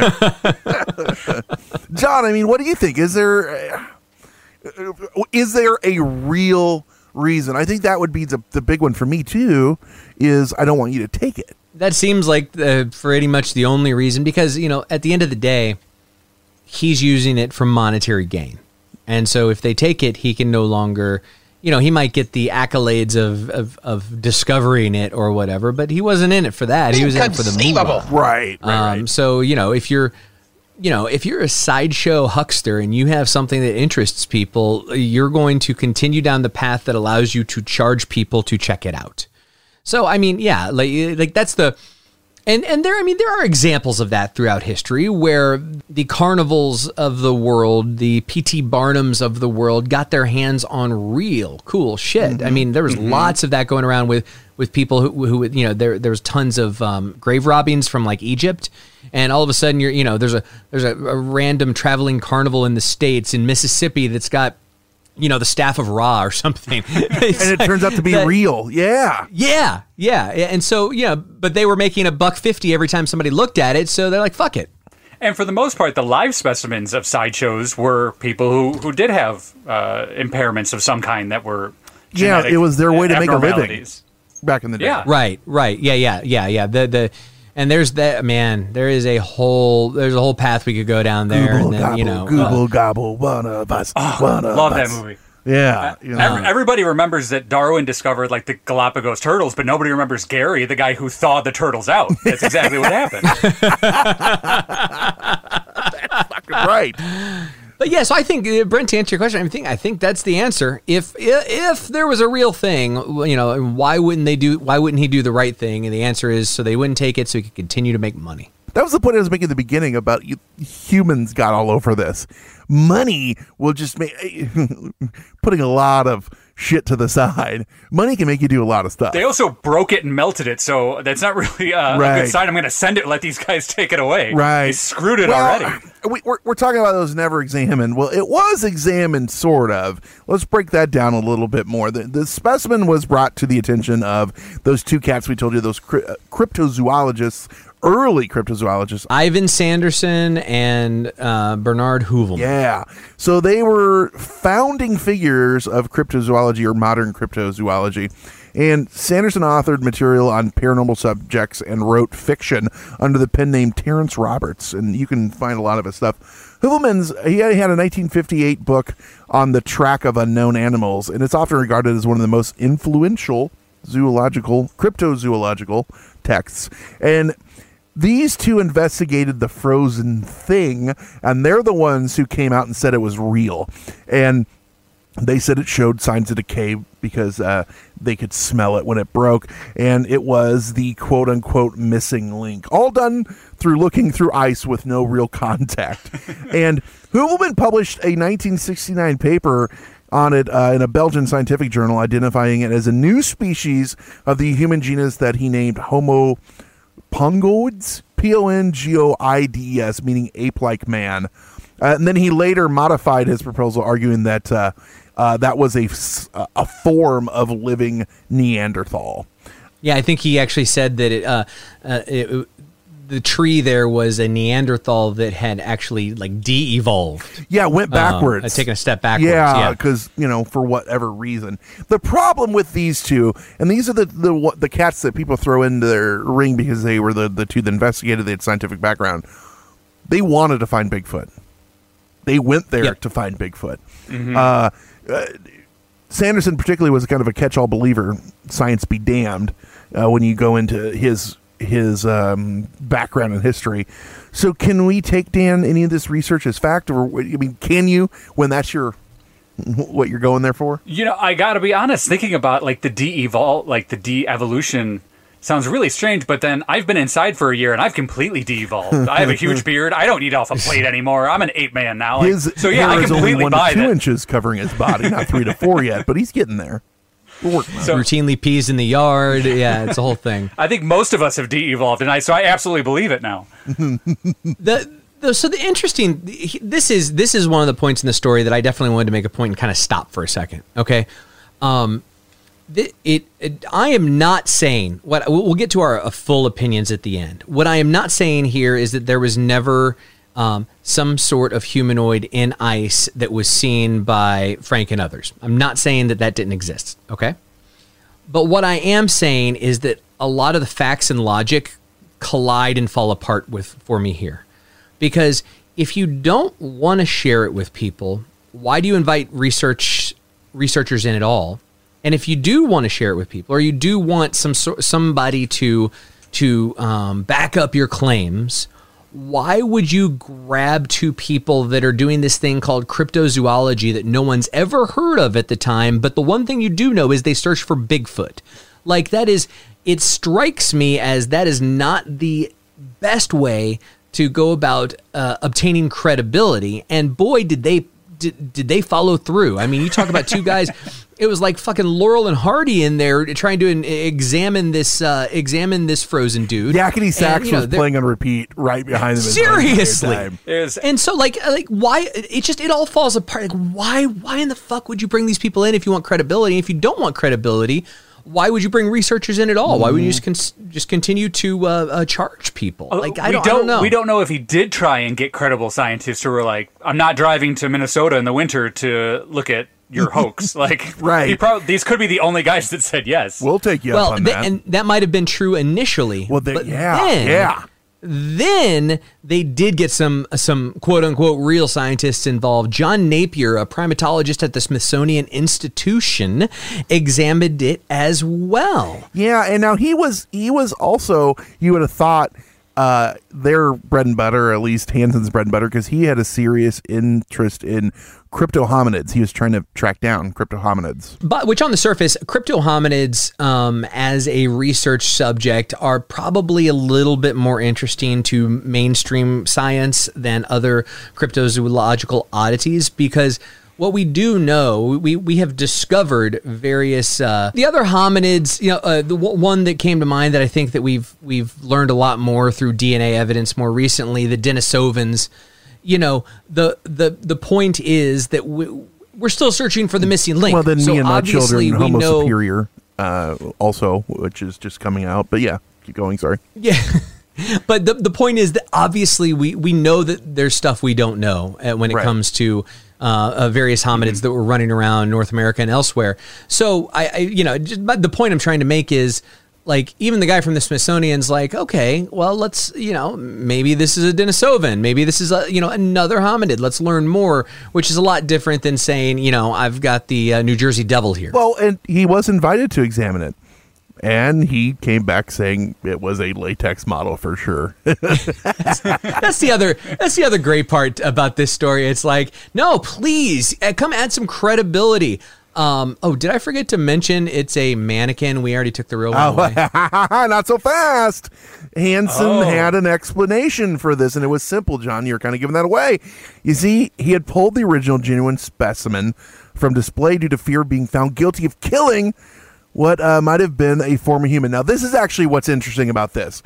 John, I mean, what do you think? Is there uh, is there a real reason? I think that would be the the big one for me too. Is I don't want you to take it. That seems like uh, pretty much the only reason, because, you know, at the end of the day, he's using it for monetary gain, and so if they take it, he can no longer. You know, he might get the accolades of, of, of discovering it or whatever, but he wasn't in it for that. He was in it for the movie. Right, right, um, right. So, you know, if you're, you know, if you're a sideshow huckster and you have something that interests people, you're going to continue down the path that allows you to charge people to check it out. So, I mean, yeah, like, like that's the... And and there, I mean, there are examples of that throughout history where the carnivals of the world, the P T Barnums of the world, got their hands on real cool shit. Mm-hmm. I mean, there was mm-hmm. lots of that going around with, with people who, who you know, there there was tons of um, grave robbings from like Egypt, and all of a sudden you're, you know, there's a there's a, a random traveling carnival in the States in Mississippi that's got, you know, the Staff of Ra or something. And it turns out to be that, real. Yeah. Yeah. Yeah. And so, yeah, but they were making a buck fifty every time somebody looked at it. So they're like, fuck it. And for the most part, the live specimens of sideshows were people who, who did have uh, impairments of some kind that were Yeah, genetic it was their way to make a living abnormalities. back in the day. Yeah. Right, right. Yeah, yeah, yeah, yeah. The the and there's that man, there is a whole there's a whole path we could go down there Google, and then, gobble, you know. Google, uh, gobble, one of us, Oh, one of love us. that movie. Yeah. you know. Every, everybody remembers that Darwin discovered like the Galapagos turtles, but nobody remembers Gary, the guy who thawed the turtles out. That's exactly what happened. Right. But yes, I think uh, Brent, to answer your question, I think I think that's the answer. If, if if there was a real thing, you know, why wouldn't they do? Why wouldn't he do the right thing? And the answer is so they wouldn't take it, so he could continue to make money. That was the point I was making at the beginning about you, humans got all over this. Money will just make putting a lot of shit to the side. Money can make you do a lot of stuff. They also broke it and melted it, so that's not really uh, Right. a good sign. I'm going to send it and let these guys take it away. Right. They screwed it Well, already. We, we're, we're talking about those never examined. Well, it was examined, sort of. Let's break that down a little bit more. The, the specimen was brought to the attention of those two cats we told you, those cri- uh, cryptozoologists, early cryptozoologists. Ivan Sanderson and uh, Bernard Hoovelman. Yeah. So they were founding figures of cryptozoology or modern cryptozoology. And Sanderson authored material on paranormal subjects and wrote fiction under the pen name Terrence Roberts. And you can find a lot of his stuff. Hoovelman's, he had a nineteen fifty-eight book on the track of unknown animals. And it's often regarded as one of the most influential zoological, cryptozoological texts. And these two investigated the frozen thing, and they're the ones who came out and said it was real. And they said it showed signs of decay because uh, they could smell it when it broke, and it was the quote-unquote missing link. All done through looking through ice with no real contact. And Hoovelman published a nineteen sixty-nine paper on it uh, in a Belgian scientific journal, identifying it as a new species of the human genus that he named Homo pongoides, P O N G O I D E S, meaning ape-like man. Uh, and then he later modified his proposal, arguing that uh, uh, that was a, a form of living Neanderthal. Yeah, I think he actually said that it, uh, uh, it, the tree there was a Neanderthal that had actually like de-evolved. Yeah, went backwards. Um, taking a step backwards. Yeah, Yeah, because, you know, for whatever reason. The problem with these two, and these are the the, what, the cats that people throw into their ring because they were the, the two that investigated, they had scientific background. They wanted to find Bigfoot. They went there Yep. to find Bigfoot. Mm-hmm. Uh, uh, Sanderson particularly was kind of a catch-all believer, science be damned, uh, when you go into his his um, background and history. So can we take, Dan, any of this research as fact? Or, I mean, can you, when that's your what you're going there for? You know, I got to be honest, thinking about like the de-evol, like the de-evolution sounds really strange, but then I've been inside for a year and I've completely de-evolved. I have a huge beard. I don't eat off a plate anymore. I'm an ape man now. Like, His so yeah, hair I is only completely one buy to two that. inches covering his body, not three to four yet, but he's getting there. We're working on So- it. routinely pees in the yard. Yeah, it's a whole thing. I think most of us have de-evolved, and I so I absolutely believe it now. The, the so the interesting this is this is one of the points in the story that I definitely wanted to make a point and kind of stop for a second. Okay, um, it, it, it I am not saying what we'll get to our uh, full opinions at the end. What I am not saying here is that there was never um, some sort of humanoid in ice that was seen by Frank and others. I'm not saying that that didn't exist. Okay, but what I am saying is that a lot of the facts and logic collide and fall apart with for me here. Because if you don't want to share it with people, why do you invite research researchers in at all? And if you do want to share it with people, or you do want some sor- somebody to to um, back up your claims, why would you grab two people that are doing this thing called cryptozoology that no one's ever heard of at the time? But the one thing you do know is they search for Bigfoot. Like that is, it strikes me as that is not the best way to go about uh, obtaining credibility. And boy, did they did, did they follow through. I mean, you talk about two guys. It was like fucking Laurel and Hardy in there trying to in, examine this uh, examine this frozen dude. Yakety Sax And, you know, was they're- playing on repeat right behind them. Seriously. Time. It was- And so, like, like why it just it all falls apart. Like, why why in the fuck would you bring these people in if you want credibility? If you don't want credibility, why would you bring researchers in at all? Why would you just con- just continue to uh, uh, charge people? Like, I we don't, I don't know. We don't know if he did try and get credible scientists who were like, "I'm not driving to Minnesota in the winter to look at your hoax. Like, right. he prob- these could be the only guys that said yes. We'll take you well, up on th- that. and that might have been true initially. Well, they, but yeah, then, yeah. Then they did get some some quote unquote real scientists involved. John Napier, a primatologist at the Smithsonian Institution, examined it as well. Yeah, and now he was he was also, you would have thought, uh, their bread and butter, at least Hansen's bread and butter, because he had a serious interest in crypto hominids. He was trying to track down crypto hominids. But which on the surface, crypto hominids um, as a research subject are probably a little bit more interesting to mainstream science than other cryptozoological oddities, because what we do know, we, we have discovered various uh, the other hominids. You know, uh, the w- one that came to mind that I think that we've we've learned a lot more through D N A evidence more recently, the Denisovans. You know, the the the point is that we, we're still searching for the missing link. Well, then so me and my obviously children, we Homo know, Superior, uh, also, which is just coming out. But yeah, keep going. Sorry. Yeah. But the the point is that obviously we, we know that there's stuff we don't know uh, when it Right. comes to uh, uh, various hominids mm-hmm. that were running around North America and elsewhere. So I, I you know, just, but the point I'm trying to make is, like, even the guy from the Smithsonian's like, okay, well, let's, you know, maybe this is a Denisovan. Maybe this is, a, you know, another hominid. Let's learn more, which is a lot different than saying, you know, I've got the uh, New Jersey Devil here. Well, and he was invited to examine it. And he came back saying it was a latex model for sure. that's, that's the other. That's the other great part about this story. It's like, no, please uh, come add some credibility. Um, oh, did I forget to mention it's a mannequin? We already took the real one oh, away. Not so fast. Hansen Oh. had an explanation for this, and it was simple, John. You're kind of giving that away. You see, he had pulled the original genuine specimen from display due to fear of being found guilty of killing what uh, might have been a former human. Now, this is actually what's interesting about this.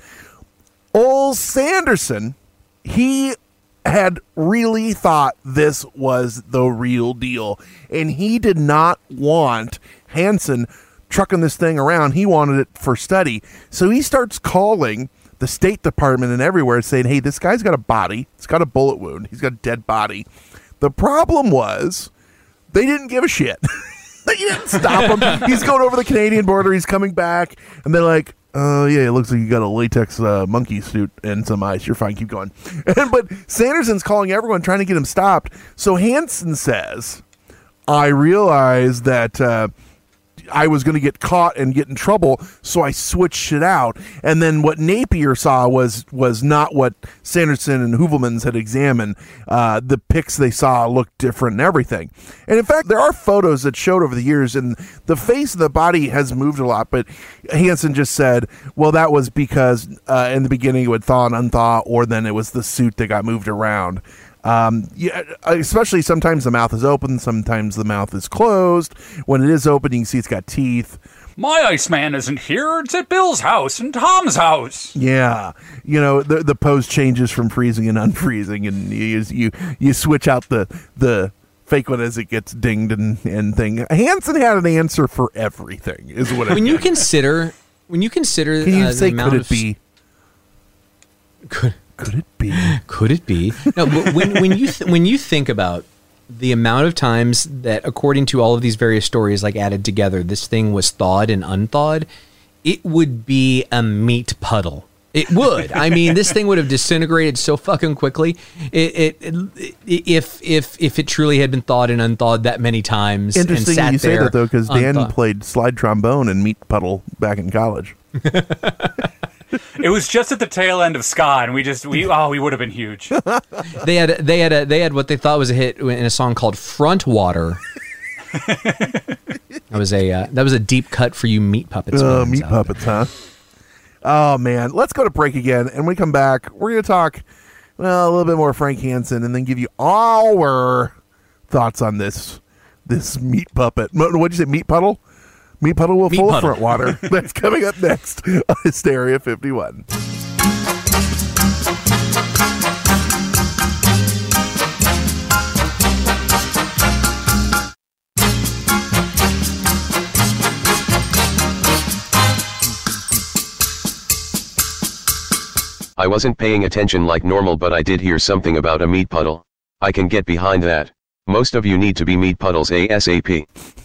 Ole Sanderson, he had really thought this was the real deal, and he did not want Hansen trucking this thing around. He wanted it for study. So he starts calling the State Department and everywhere saying, hey, this guy's got a body. It's got a bullet wound. He's got a dead body. The problem was they didn't give a shit. They didn't stop him. He's going over the Canadian border. He's coming back. And they're like, oh, yeah, it looks like you got a latex uh, monkey suit and some ice. You're fine. Keep going. And, but Sanderson's calling everyone, trying to get him stopped. So Hansen says, I realized that uh, I was going to get caught and get in trouble, so I switched it out. And then what Napier saw was was not what Sanderson and Heuvelmans had examined. Uh, the pics they saw looked different and everything. And in fact, there are photos that showed over the years, and the face of the body has moved a lot. But Hansen just said, well, that was because uh, in the beginning it would thaw and unthaw, or then it was the suit that got moved around. Um, yeah, especially sometimes the mouth is open, sometimes the mouth is closed. When it is open, you can see it's got teeth. My Iceman isn't here. It's at Bill's house and Tom's house. Yeah, you know, the the pose changes from freezing and unfreezing, and you you you switch out the the fake one as it gets dinged and and thing. Hansen had an answer for everything. Is what when I you consider when you consider can you uh, say the amount could it of be? Could could it be? Could it be? No, but when when you th- when you think about the amount of times that, according to all of these various stories, like added together, this thing was thawed and unthawed, it would be a meat puddle. It would. I mean, this thing would have disintegrated so fucking quickly. It, it, it if if if it truly had been thawed and unthawed that many times. Interesting and sat you say there that though, because Dan unthawed. played slide trombone in Meat Puddle back in college. It was just at the tail end of ska, and we just we oh we would have been huge. They had they had a, they had what they thought was a hit in a song called "Front Water." That was a uh, that was a deep cut for you meat puppets. Uh, fans meat out puppets, huh? Oh man, let's go to break again, and when we come back, we're gonna talk well a little bit more Frank Hansen, and then give you our thoughts on this this meat puppet. What'd you say, meat puddle? Meat puddle will Meat full of puddle. front water. That's coming up next on Hysteria fifty-one. I wasn't paying attention like normal, but I did hear something about a meat puddle. I can get behind that. Most of you need to be meat puddles ASAP.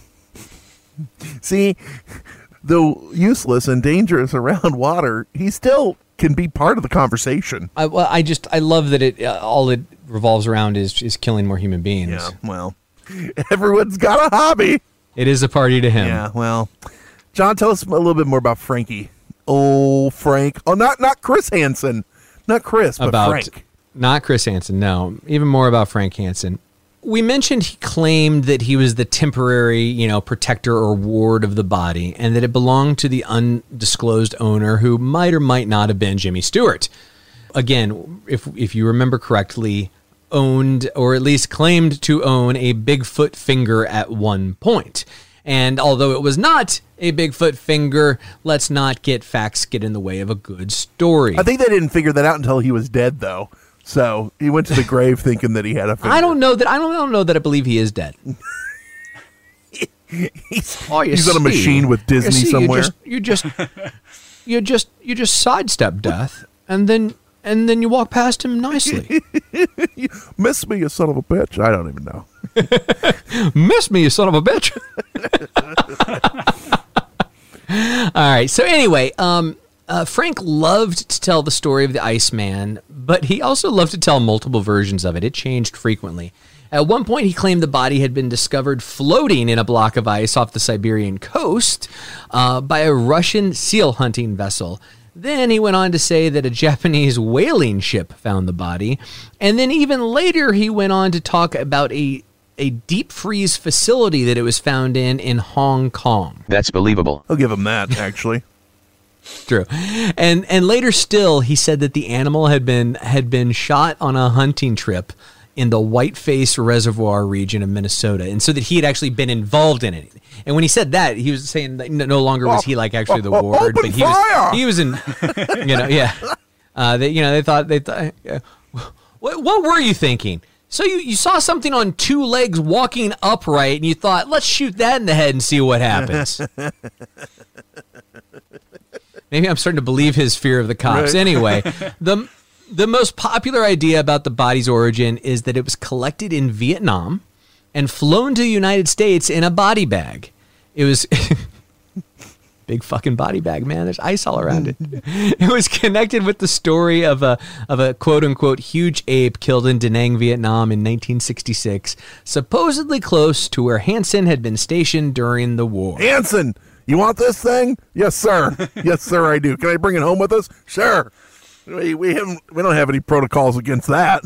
See, though useless and dangerous around water, he still can be part of the conversation. I, well, I just I love that it uh, all it revolves around is is killing more human beings. Yeah, well, everyone's got a hobby. It is a party to him. Yeah, well, John, tell us a little bit more about Frankie. Oh, Frank. Oh, not not Chris Hansen, not Chris, but about, Frank. Not Chris Hansen. No, even more about Frank Hansen. We mentioned he claimed that he was the temporary, you know, protector or ward of the body, and that it belonged to the undisclosed owner, who might or might not have been Jimmy Stewart. Again, if if you remember correctly, owned or at least claimed to own a Bigfoot finger at one point. And although it was not a Bigfoot finger, let's not get facts get in the way of a good story. I think they didn't figure that out until he was dead, though. So he went to the grave thinking that he had a finger. I don't know that. I don't, I don't know that I believe he is dead. he's oh, you he's see, on a machine with Disney you see, somewhere. You just, you just, you just, you just sidestep death, and then, and then you walk past him nicely. Miss me, you son of a bitch. I don't even know. Miss me, you son of a bitch. All right. So anyway, um. Uh, Frank loved to tell the story of the Iceman, but he also loved to tell multiple versions of it. It changed frequently. At one point, he claimed the body had been discovered floating in a block of ice off the Siberian coast uh, by a Russian seal hunting vessel. Then he went on to say that a Japanese whaling ship found the body. And then even later, he went on to talk about a, a deep freeze facility that it was found in in Hong Kong. That's believable. I'll give him that, actually. True. And and later still, he said that the animal had been had been shot on a hunting trip in the Whiteface Reservoir region of Minnesota, and so that he had actually been involved in it. And when he said that, he was saying that no longer was he like actually the ward, but he was he was in, you know, yeah. Uh, they, you know, they thought they thought. Uh, what, what were you thinking? So you, you saw something on two legs walking upright, and you thought, let's shoot that in the head and see what happens. Maybe I'm starting to believe his fear of the cops. Right. Anyway, the the most popular idea about the body's origin is that it was collected in Vietnam and flown to the United States in a body bag. It was big fucking body bag, man. There's ice all around it. It was connected with the story of a of a quote unquote huge ape killed in Da Nang, Vietnam in nineteen sixty-six, supposedly close to where Hansen had been stationed during the war. Hansen! You want this thing? Yes, sir. Yes, sir, I do. Can I bring it home with us? Sure. We we haven't we don't have any protocols against that.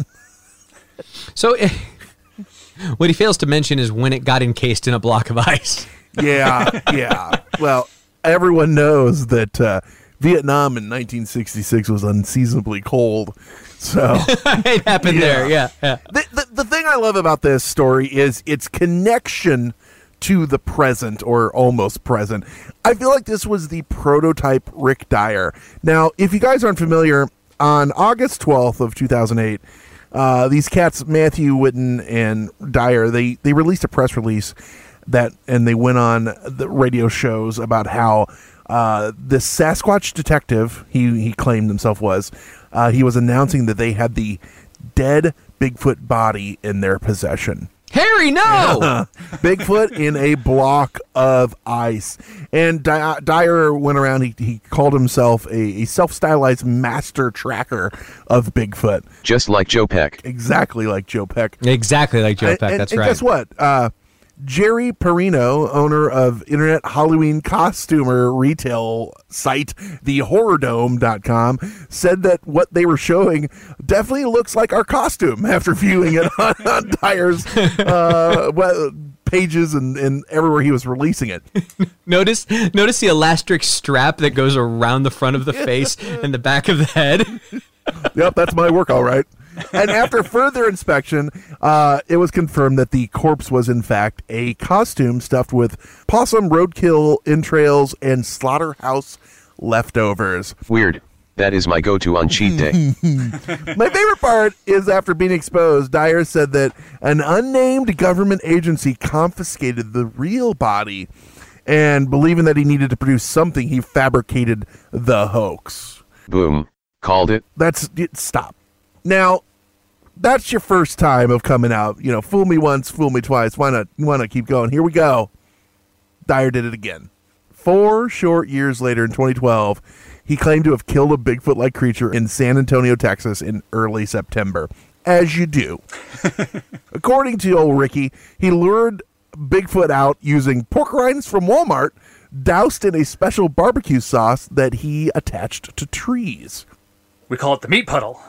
So, what he fails to mention is when it got encased in a block of ice. Yeah, yeah. Well, everyone knows that uh, Vietnam in nineteen sixty-six was unseasonably cold. So it happened yeah. there. Yeah. yeah. The, the the thing I love about this story is its connection to the present, or almost present. I feel like this was the prototype Rick Dyer. Now, if you guys aren't familiar, on August twelfth of two thousand eight, uh, these cats, Matthew Whitten and Dyer, they, they released a press release that, and they went on the radio shows about how uh, this Sasquatch detective, he, he claimed himself was, uh, he was announcing that they had the dead Bigfoot body in their possession. Harry, no! Yeah. Bigfoot in a block of ice. And Dy- Dyer went around, he, he called himself a, a self-stylized master tracker of Bigfoot. Just like Joe Peck. Exactly like Joe Peck. Exactly like Joe Peck, and, that's and right. And guess what? Uh, Jerry Perino, owner of internet Halloween costumer retail site, the horror dome dot com, said that what they were showing definitely looks like our costume after viewing it on, on Dyer's uh, pages and, and everywhere he was releasing it. Notice notice the elastic strap that goes around the front of the face and the back of the head. Yep, that's my work, all right. And after further inspection, uh, it was confirmed that the corpse was, in fact, a costume stuffed with possum, roadkill, entrails, and slaughterhouse leftovers. Weird. That is my go-to on cheat day. My favorite part is after being exposed, Dyer said that an unnamed government agency confiscated the real body, and believing that he needed to produce something, he fabricated the hoax. Boom. Called it. That's... Stop. Now, that's your first time of coming out. You know, fool me once, fool me twice. Why not? Why not keep going? Here we go. Dyer did it again. Four short years later, in twenty twelve, he claimed to have killed a Bigfoot-like creature in San Antonio, Texas, in early September. As you do. According to old Ricky, he lured Bigfoot out using pork rinds from Walmart, doused in a special barbecue sauce that he attached to trees. We call it the meat puddle.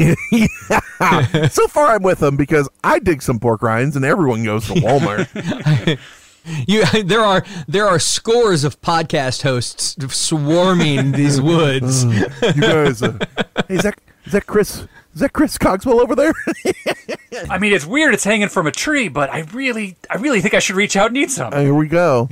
Yeah. So far, I'm with him because I dig some pork rinds, and everyone goes to Walmart. You, there are there are scores of podcast hosts swarming these woods. Uh, you guys, uh, hey, is that is that Chris? Is that Chris Cogswell over there? I mean, it's weird. It's hanging from a tree, but I really, I really think I should reach out and eat some. Uh, here we go.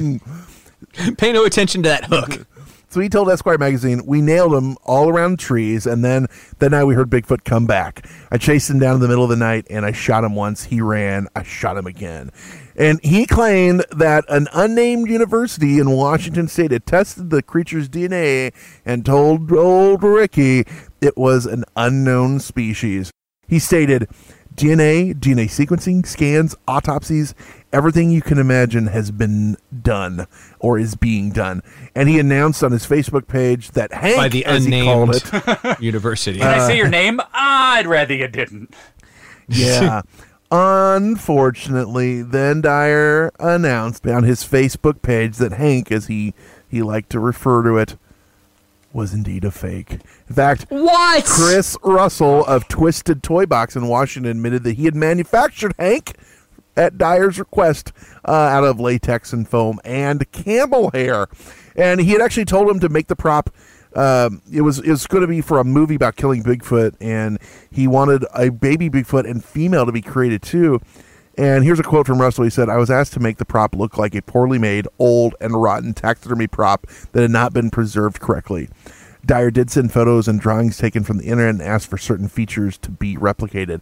Pay no attention to that hook. So he told Esquire magazine, we nailed him all around trees, and then that night we heard Bigfoot come back. I chased him down in the middle of the night, and I shot him once. He ran. I shot him again. And he claimed that an unnamed university in Washington State had tested the creature's D N A and told old Ricky it was an unknown species. He stated, D N A, D N A sequencing, scans, autopsies, everything you can imagine has been done or is being done. And he announced on his Facebook page that Hank, by the as unnamed he called it, uh, university. Can I say your name? I'd rather you didn't. Yeah. Unfortunately, then Dyer announced on his Facebook page that Hank, as he, he liked to refer to it, was indeed a fake. In fact, what? Chris Russell of Twisted Toy Box in Washington admitted that he had manufactured Hank at Dyer's request uh, out of latex and foam and camel hair. And he had actually told him to make the prop. Um, it was it was going to be for a movie about killing Bigfoot, and he wanted a baby Bigfoot and female to be created too. And here's a quote from Russell. He said, I was asked to make the prop look like a poorly made, old, and rotten taxidermy prop that had not been preserved correctly. Dyer did send photos and drawings taken from the internet and asked for certain features to be replicated.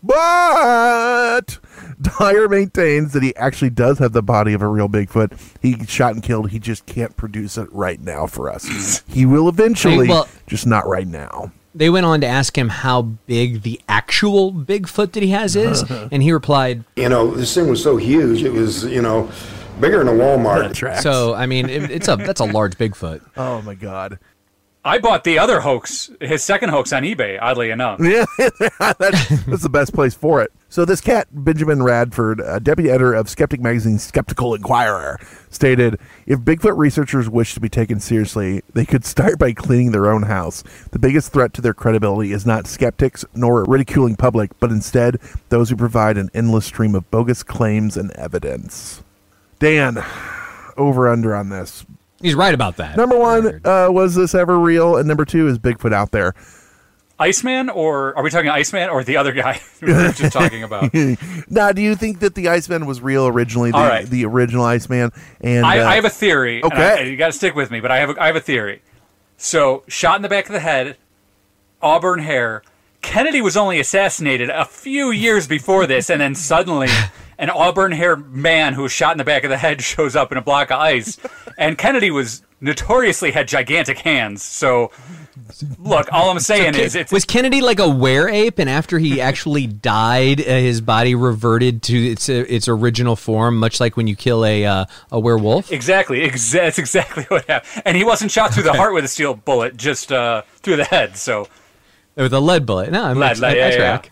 But Dyer maintains that he actually does have the body of a real Bigfoot. He shot and killed. He just can't produce it right now for us. He will eventually, Well, just not right now. They went on to ask him how big the actual Bigfoot that he has is, and he replied, You know, this thing was so huge, it was, you know, bigger than a Walmart. So, I mean, it, it's a that's a large Bigfoot. Oh, my God. I bought the other hoax, his second hoax on eBay, oddly enough. Yeah, that's, that's the best place for it. So this cat, Benjamin Radford, uh, deputy editor of Skeptic Magazine's Skeptical Inquirer, stated, if Bigfoot researchers wish to be taken seriously, they could start by cleaning their own house. The biggest threat to their credibility is not skeptics nor a ridiculing public, but instead those who provide an endless stream of bogus claims and evidence. Dan, over under on this. He's right about that. Number one, uh, was this ever real? And number two, is Bigfoot out there? Iceman, or are we talking Iceman or the other guy we were just talking about? Now, do you think that the Iceman was real originally, the, All right. the original Iceman? And I, uh, I have a theory. and Okay. I, you got to stick with me, but I have a, I have a theory. So, shot in the back of the head, auburn hair. Kennedy was only assassinated a few years before this, and then suddenly an auburn-haired man who was shot in the back of the head shows up in a block of ice. And Kennedy was notoriously had gigantic hands. So, look, all I'm saying So, is... it's was Kennedy like a were-ape, and after he actually died, uh, his body reverted to its uh, its original form, much like when you kill a uh, a werewolf? Exactly. Exa- that's exactly what happened. And he wasn't shot through the heart with a steel bullet, just uh, through the head. So With a lead bullet. No, I'm Lead, I, lead, I yeah, track.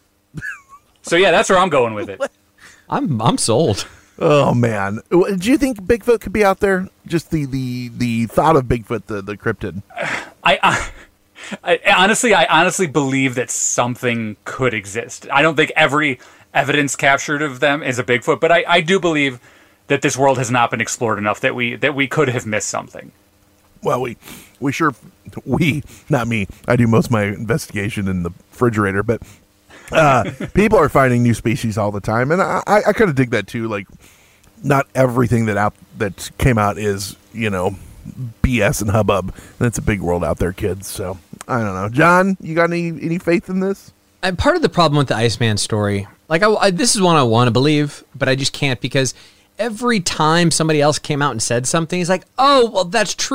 So yeah, that's where I'm going with it. I'm I'm sold. Oh, man. Do you think Bigfoot could be out there? Just the, the, the thought of Bigfoot, the, the cryptid. I, I, I honestly, I honestly believe that something could exist. I don't think every evidence captured of them is a Bigfoot, but I, I do believe that this world has not been explored enough that we that we could have missed something. Well, we we sure, we, not me. I do most of my investigation in the refrigerator, but uh, people are finding new species all the time, and I, I, I kind of dig that too. Like, not everything that out that came out is, you know, B S and hubbub. And it's a big world out there, kids. So I don't know. John, you got any any faith in this? And part of the problem with the Iceman story, like I, I, this is one I want to believe, but I just can't, because every time somebody else came out and said something, he's like, oh, well, that's true,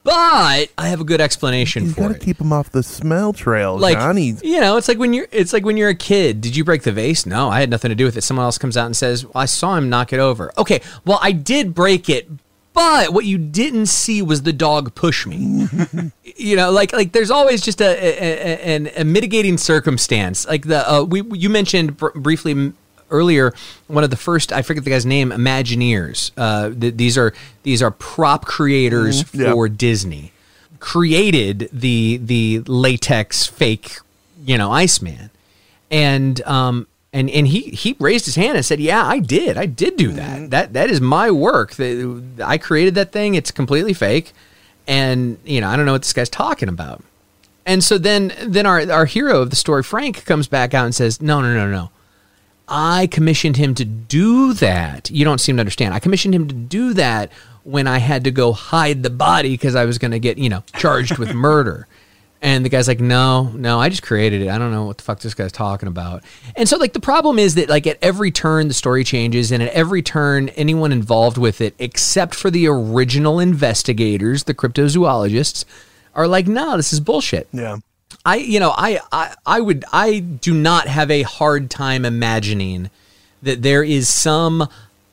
But I have a good explanation You for gotta it. keep him off the smell trail, Like, Johnny. you know, it's like when you're it's like when you're a kid. Did you break the vase? No, I had nothing to do with it. Someone else comes out and says, well, I saw him knock it over. Okay, well, I did break it, but what you didn't see was the dog push me. You know, like like there's always just a a, a, a mitigating circumstance. Like the uh, we you mentioned br- briefly earlier, one of the first, I forget the guy's name, Imagineers. Uh, th- these are these are prop creators Mm, yeah. for Disney. Created the the latex fake, you know, Iceman, and um and and he he raised his hand and said, "Yeah, I did, I did do that. Mm-hmm. That that is my work. That I created that thing. It's completely fake, and you know, I don't know what this guy's talking about." And so then then our our hero of the story, Frank, comes back out and says, "No, no, no, no. I commissioned him to do that. You don't seem to understand. I commissioned him to do that when I had to go hide the body because I was going to get, you know, charged with murder." And the guy's like, no, no, I just created it. I don't know what the fuck this guy's talking about. And so, like, the problem is that, like, at every turn, the story changes. And at every turn, anyone involved with it, except for the original investigators, the cryptozoologists, are like, no, this is bullshit. Yeah. I, you know, I, I, I would, I do not have a hard time imagining that there is some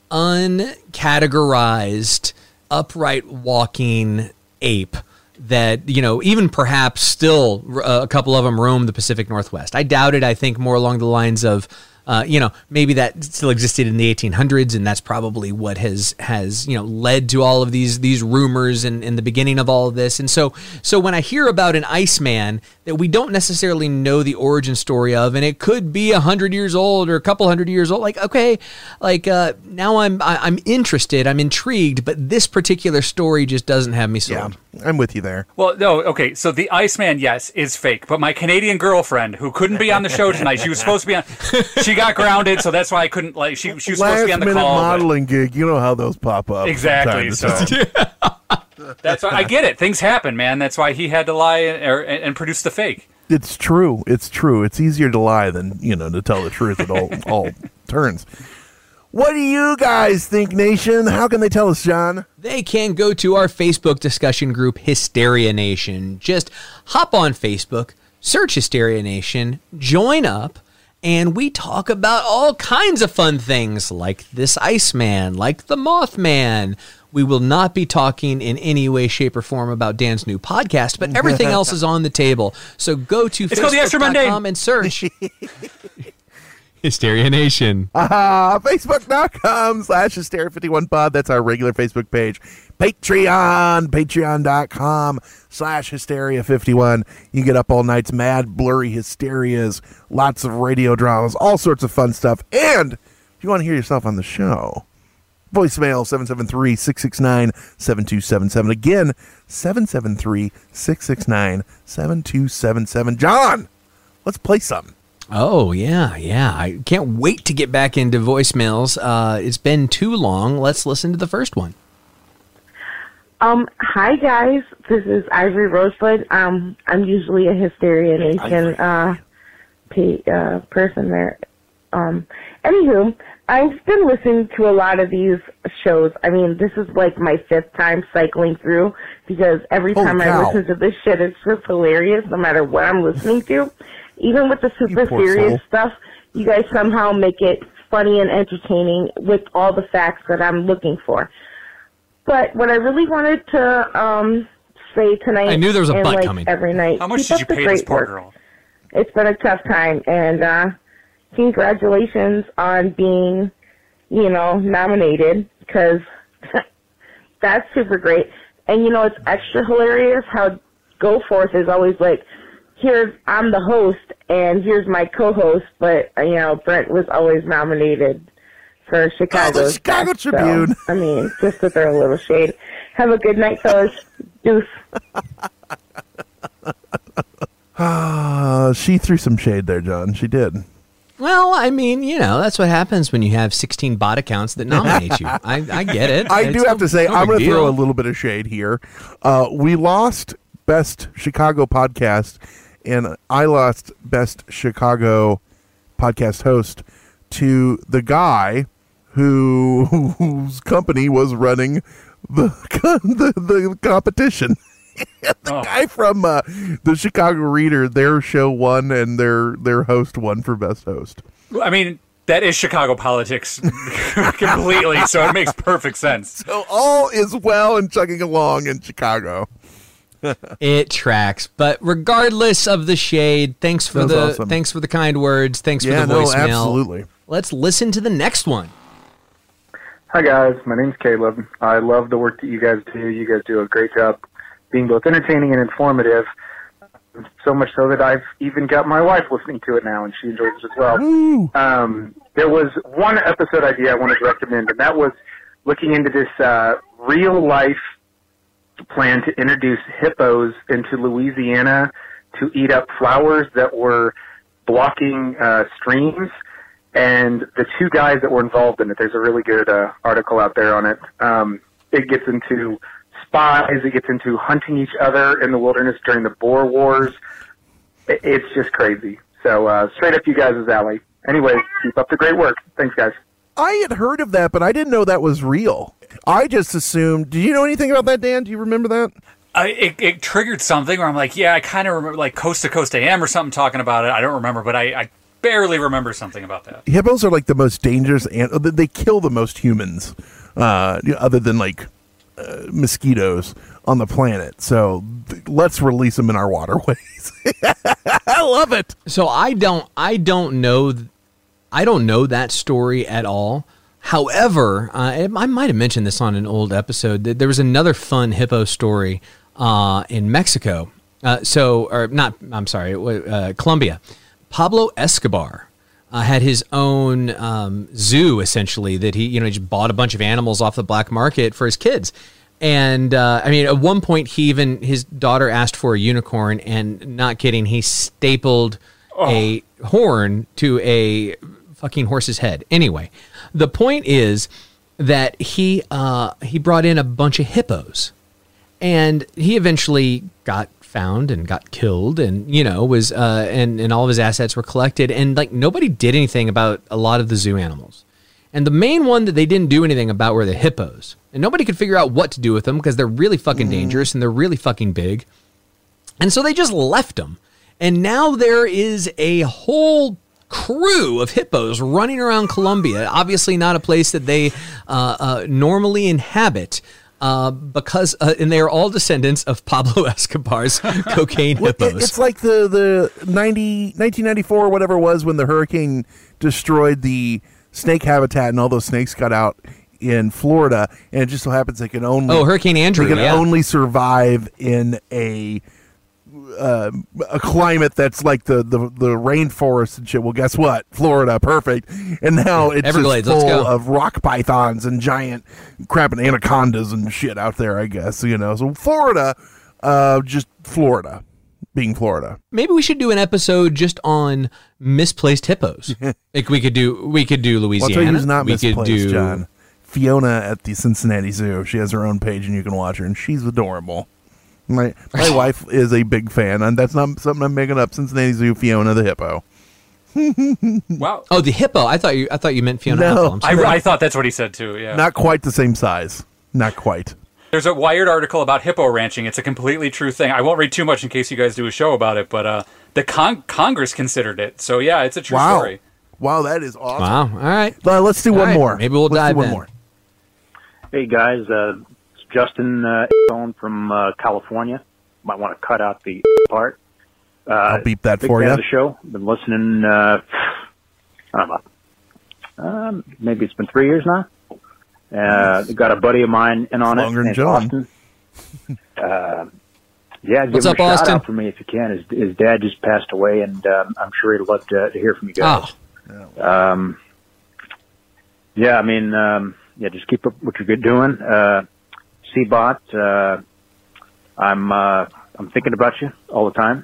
uncategorized, upright walking ape that, you know, even perhaps still uh, a couple of them roam the Pacific Northwest. I doubt it. I think more along the lines of, uh, you know, maybe that still existed in the eighteen hundreds, and that's probably what has has you know led to all of these these rumors and, and the beginning of all of this. And so so when I hear about an Iceman that we don't necessarily know the origin story of, and it could be a hundred years old or a couple hundred years old, like okay, like uh, now I'm I, I'm interested, I'm intrigued, but this particular story just doesn't have me sold. Yeah, I'm with you there. Well, no, okay, so the Iceman, yes, is fake, but my Canadian girlfriend, who couldn't be on the show tonight, she was supposed to be on, she got grounded, so that's why I couldn't, like, she, she was supposed to be on the Last-minute call. modeling gig, you know how those pop up. Exactly, so that's why, I get it, things happen, man, that's why he had to lie and, or, and produce the fake. It's true. It's true. It's easier to lie than, you know, to tell the truth at all, all turns. What do you guys think, Nation? How can they tell us, John? They can go to our Facebook discussion group, Hysteria Nation. Just hop on Facebook, search Hysteria Nation, join up, and we talk about all kinds of fun things like this Iceman, like the Mothman. We will not be talking in any way, shape, or form about Dan's new podcast, but everything else is on the table. So go to It's called the Extra Facebook dot com Mundane. and search Hysteria Nation. Uh, Facebook.com slash Hysteria fifty-one pod. That's our regular Facebook page. Patreon, patreon.com slash Hysteria 51. You get up all night's mad, blurry hysterias, lots of radio dramas, all sorts of fun stuff. And if you want to hear yourself on the show, voicemail seven seven three, six six nine, seven two seven seven. Again, seven seven three, six six nine, seven two seven seven. John, let's play something. Oh, yeah, yeah. I can't wait to get back into voicemails. Uh, it's been too long. Let's listen to the first one. Um, hi guys, this is Ivory Rosebud. Um, I'm usually a Hysteria Nation, uh, p- uh, person there. Um, anywho, I've been listening to a lot of these shows. I mean, this is like my fifth time cycling through because every Holy time cow. I listen to this shit, it's just hilarious no matter what I'm listening to. Even with the super poor serious soul. stuff, you guys somehow make it funny and entertaining with all the facts that I'm looking for. But what I really wanted to um, say tonight, I knew there was a and butt like coming. every night, How much keep did up you the pay great this poor work. girl? It's been a tough time, and uh, congratulations on being, you know, nominated, because that's super great. And, you know, it's extra hilarious how Go Forth is always like, here's, I'm the host, and here's my co-host, but, uh, you know, Brent was always nominated for Chicago's Oh, the Chicago Best, so, Tribune. I mean, just to throw a little shade. Have a good night, fellas. Deuce. Ah, she threw some shade there, John. She did. Well, I mean, you know, that's what happens when you have sixteen bot accounts that nominate you. I, I get it. I It's do no- have to say, no I'm big going to throw a deal. little bit of shade here. Uh, we lost Best Chicago Podcast, and I lost Best Chicago Podcast Host to the guy who whose company was running the the, the competition. the oh. guy from uh, the Chicago Reader, their show won, and their their host won for best host. I mean, that is Chicago politics completely, so it makes perfect sense. So all is well and chugging along in Chicago. It tracks, but regardless of the shade, thanks for That's the awesome. thanks for the kind words, thanks yeah, for the no, voicemail. Absolutely. Let's listen to the next one. Hi guys, my name's Caleb. I love the work that you guys do. You guys do a great job being both entertaining and informative. So much so that I've even got my wife listening to it now, and she enjoys it as well. Um, there was one episode idea I wanted to recommend, and that was looking into this uh, real-life plan to introduce hippos into Louisiana to eat up flowers that were blocking uh, streams. And the two guys that were involved in it, there's a really good uh, article out there on it. Um, it gets into spies, it gets into hunting each other in the wilderness during the Boer Wars. It's just crazy. So uh, straight up you guys' alley. Anyway, keep up the great work. Thanks, guys. I had heard of that, but I didn't know that was real. I just assumed. Did you know anything about that, Dan? Do you remember that? I, it, it triggered something where I'm like, yeah, I kind of remember, like Coast to Coast A M or something talking about it. I don't remember, but I, I barely remember something about that. Hippos are like the most dangerous, and they kill the most humans, uh, other than like uh, mosquitoes on the planet. So th- let's release them in our waterways. I love it. So I don't, I don't know, I don't know that story at all. However, uh, I might have mentioned this on an old episode. There was another fun hippo story uh, in Mexico. Uh, so, or not, I'm sorry, uh, Colombia. Pablo Escobar uh, had his own um, zoo, essentially, that he, you know, just bought a bunch of animals off the black market for his kids. And, uh, I mean, at one point, he even, his daughter asked for a unicorn, and not kidding, he stapled oh. a horn to a fucking horse's head. Anyway, the point is that he uh, he brought in a bunch of hippos, and he eventually got found and got killed, and you know was uh, and and all of his assets were collected, and like nobody did anything about a lot of the zoo animals, and the main one that they didn't do anything about were the hippos, and nobody could figure out what to do with them because they're really fucking mm. dangerous and they're really fucking big, and so they just left them, and now there is a whole crew of hippos running around Colombia, obviously not a place that they uh, uh, normally inhabit, uh, because uh, and they are all descendants of Pablo Escobar's cocaine hippos. It's like the the ninety, nineteen ninety-four or whatever it was when the hurricane destroyed the snake habitat and all those snakes got out in Florida, and it just so happens they can only oh Hurricane Andrew they can yeah. only survive in a Uh, a climate that's like the, the, the rainforest and shit. Well, guess what? Florida, perfect. And now it's Everglades, just full let's go. of rock pythons and giant crap and anacondas and shit out there, I guess. You know, so Florida, uh, just Florida, being Florida. Maybe we should do an episode just on misplaced hippos. Like we could do, we could do Louisiana. Well, I'll tell you who's not we misplaced, could do John. Fiona at the Cincinnati Zoo. She has her own page, and you can watch her, and she's adorable. My my wife is a big fan, and that's not something I'm making up. Cincinnati Zoo, Fiona the hippo. Wow! Oh, the hippo. I thought you. I thought you meant Fiona. No, Apple. I, I thought that's what he said too. Yeah, not quite the same size. Not quite. There's a Wired article about hippo ranching. It's a completely true thing. I won't read too much in case you guys do a show about it, but uh, the con- Congress considered it. So yeah, it's a true wow. story. Wow, that is awesome. Wow. All right. Well, let's do All one right. more. Maybe we'll let's dive do one in. more. Hey guys, uh, it's Justin uh, phone from uh, California. Might want to cut out the part. Uh, I'll beep that big for fan you. Of the show. Been listening. Uh, I don't know. Um, maybe it's been three years now. Uh, got a buddy of mine in on It's it. longer than named John. Austin. uh, yeah, give What's him up, a shout Austin? out for me if you can. His, his dad just passed away, and um, I'm sure he'd love to, to hear from you guys. Oh. Um, yeah, I mean, um, yeah, just keep up what you're good doing. Uh, C-Bot, uh, I'm, uh, I'm thinking about you all the time.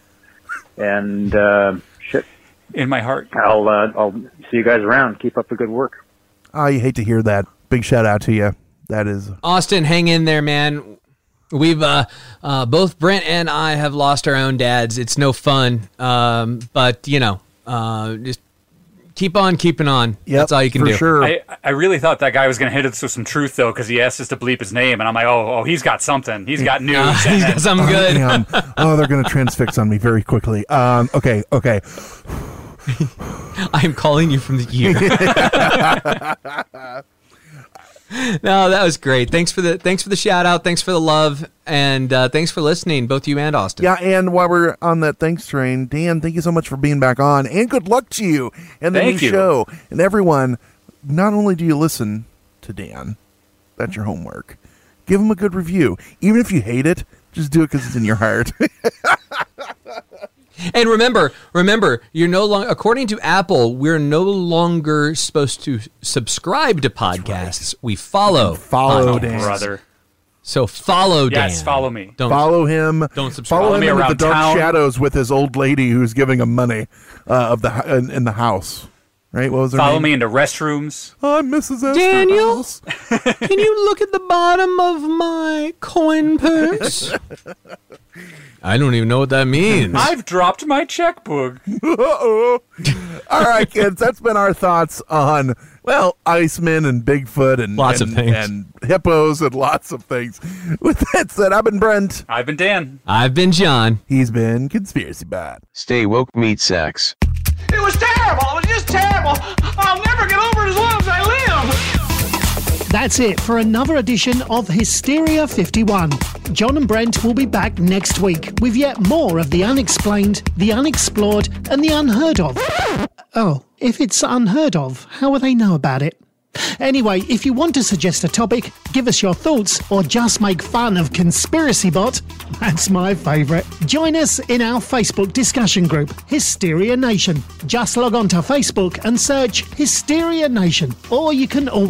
And, uh, shit. In my heart. I'll, uh, I'll see you guys around. Keep up the good work. Oh, you hate to hear that. Big shout out to you. That is Austin, hang in there, man. We've uh, uh, both Brent and I have lost our own dads. It's no fun, um, but you know, uh, just keep on keeping on. Yep, That's all you can for do. Sure. I, I really thought that guy was going to hit us with some truth, though, because he asked us to bleep his name. And I'm like, oh, oh, he's got something. He's got news. Uh, he's got something good. Damn. Oh, they're going to transfix on me very quickly. Um, okay, okay. I'm calling you from the year. No, that was great. Thanks for the thanks for the shout out. Thanks for the love, and uh, thanks for listening, both you and Austin. Yeah, and while we're on that thanks train, Dan, thank you so much for being back on, and good luck to you and the Thank new you. show. And everyone, not only do you listen to Dan, that's your homework. Give him a good review, even if you hate it. Just do it because it's in your heart. And remember, remember, you're no longer, according to Apple, we're no longer supposed to subscribe to podcasts. We follow. Follow podcasts. Dan. Brother. So follow Dan. Yes, follow me. Don't follow him. Don't subscribe. Follow Follow him me into the around dark town. shadows with his old lady who's giving him money uh, of the hu- in, in the house. Right? What was her Follow name? me into restrooms. I'm Missus Esther Daniel? House. Can you look at the bottom of my coin purse? I don't even know what that means. I've dropped my checkbook. Uh-oh. All right, kids. That's been our thoughts on, well, Iceman and Bigfoot and Lots of and, things. and hippos and lots of things. With that said, I've been Brent. I've been Dan. I've been John. He's been Conspiracy Bot. Stay woke, meat sacks. It was terrible. It was just terrible. I'll never get over it as long as I live. That's it for another edition of Hysteria fifty-one. John and Brent will be back next week with yet more of the unexplained, the unexplored, and the unheard of. Oh, if it's unheard of, how will they know about it? Anyway, if you want to suggest a topic, give us your thoughts, or just make fun of Conspiracy Bot, that's my favourite. Join us in our Facebook discussion group, Hysteria Nation. Just log on to Facebook and search Hysteria Nation, or you can always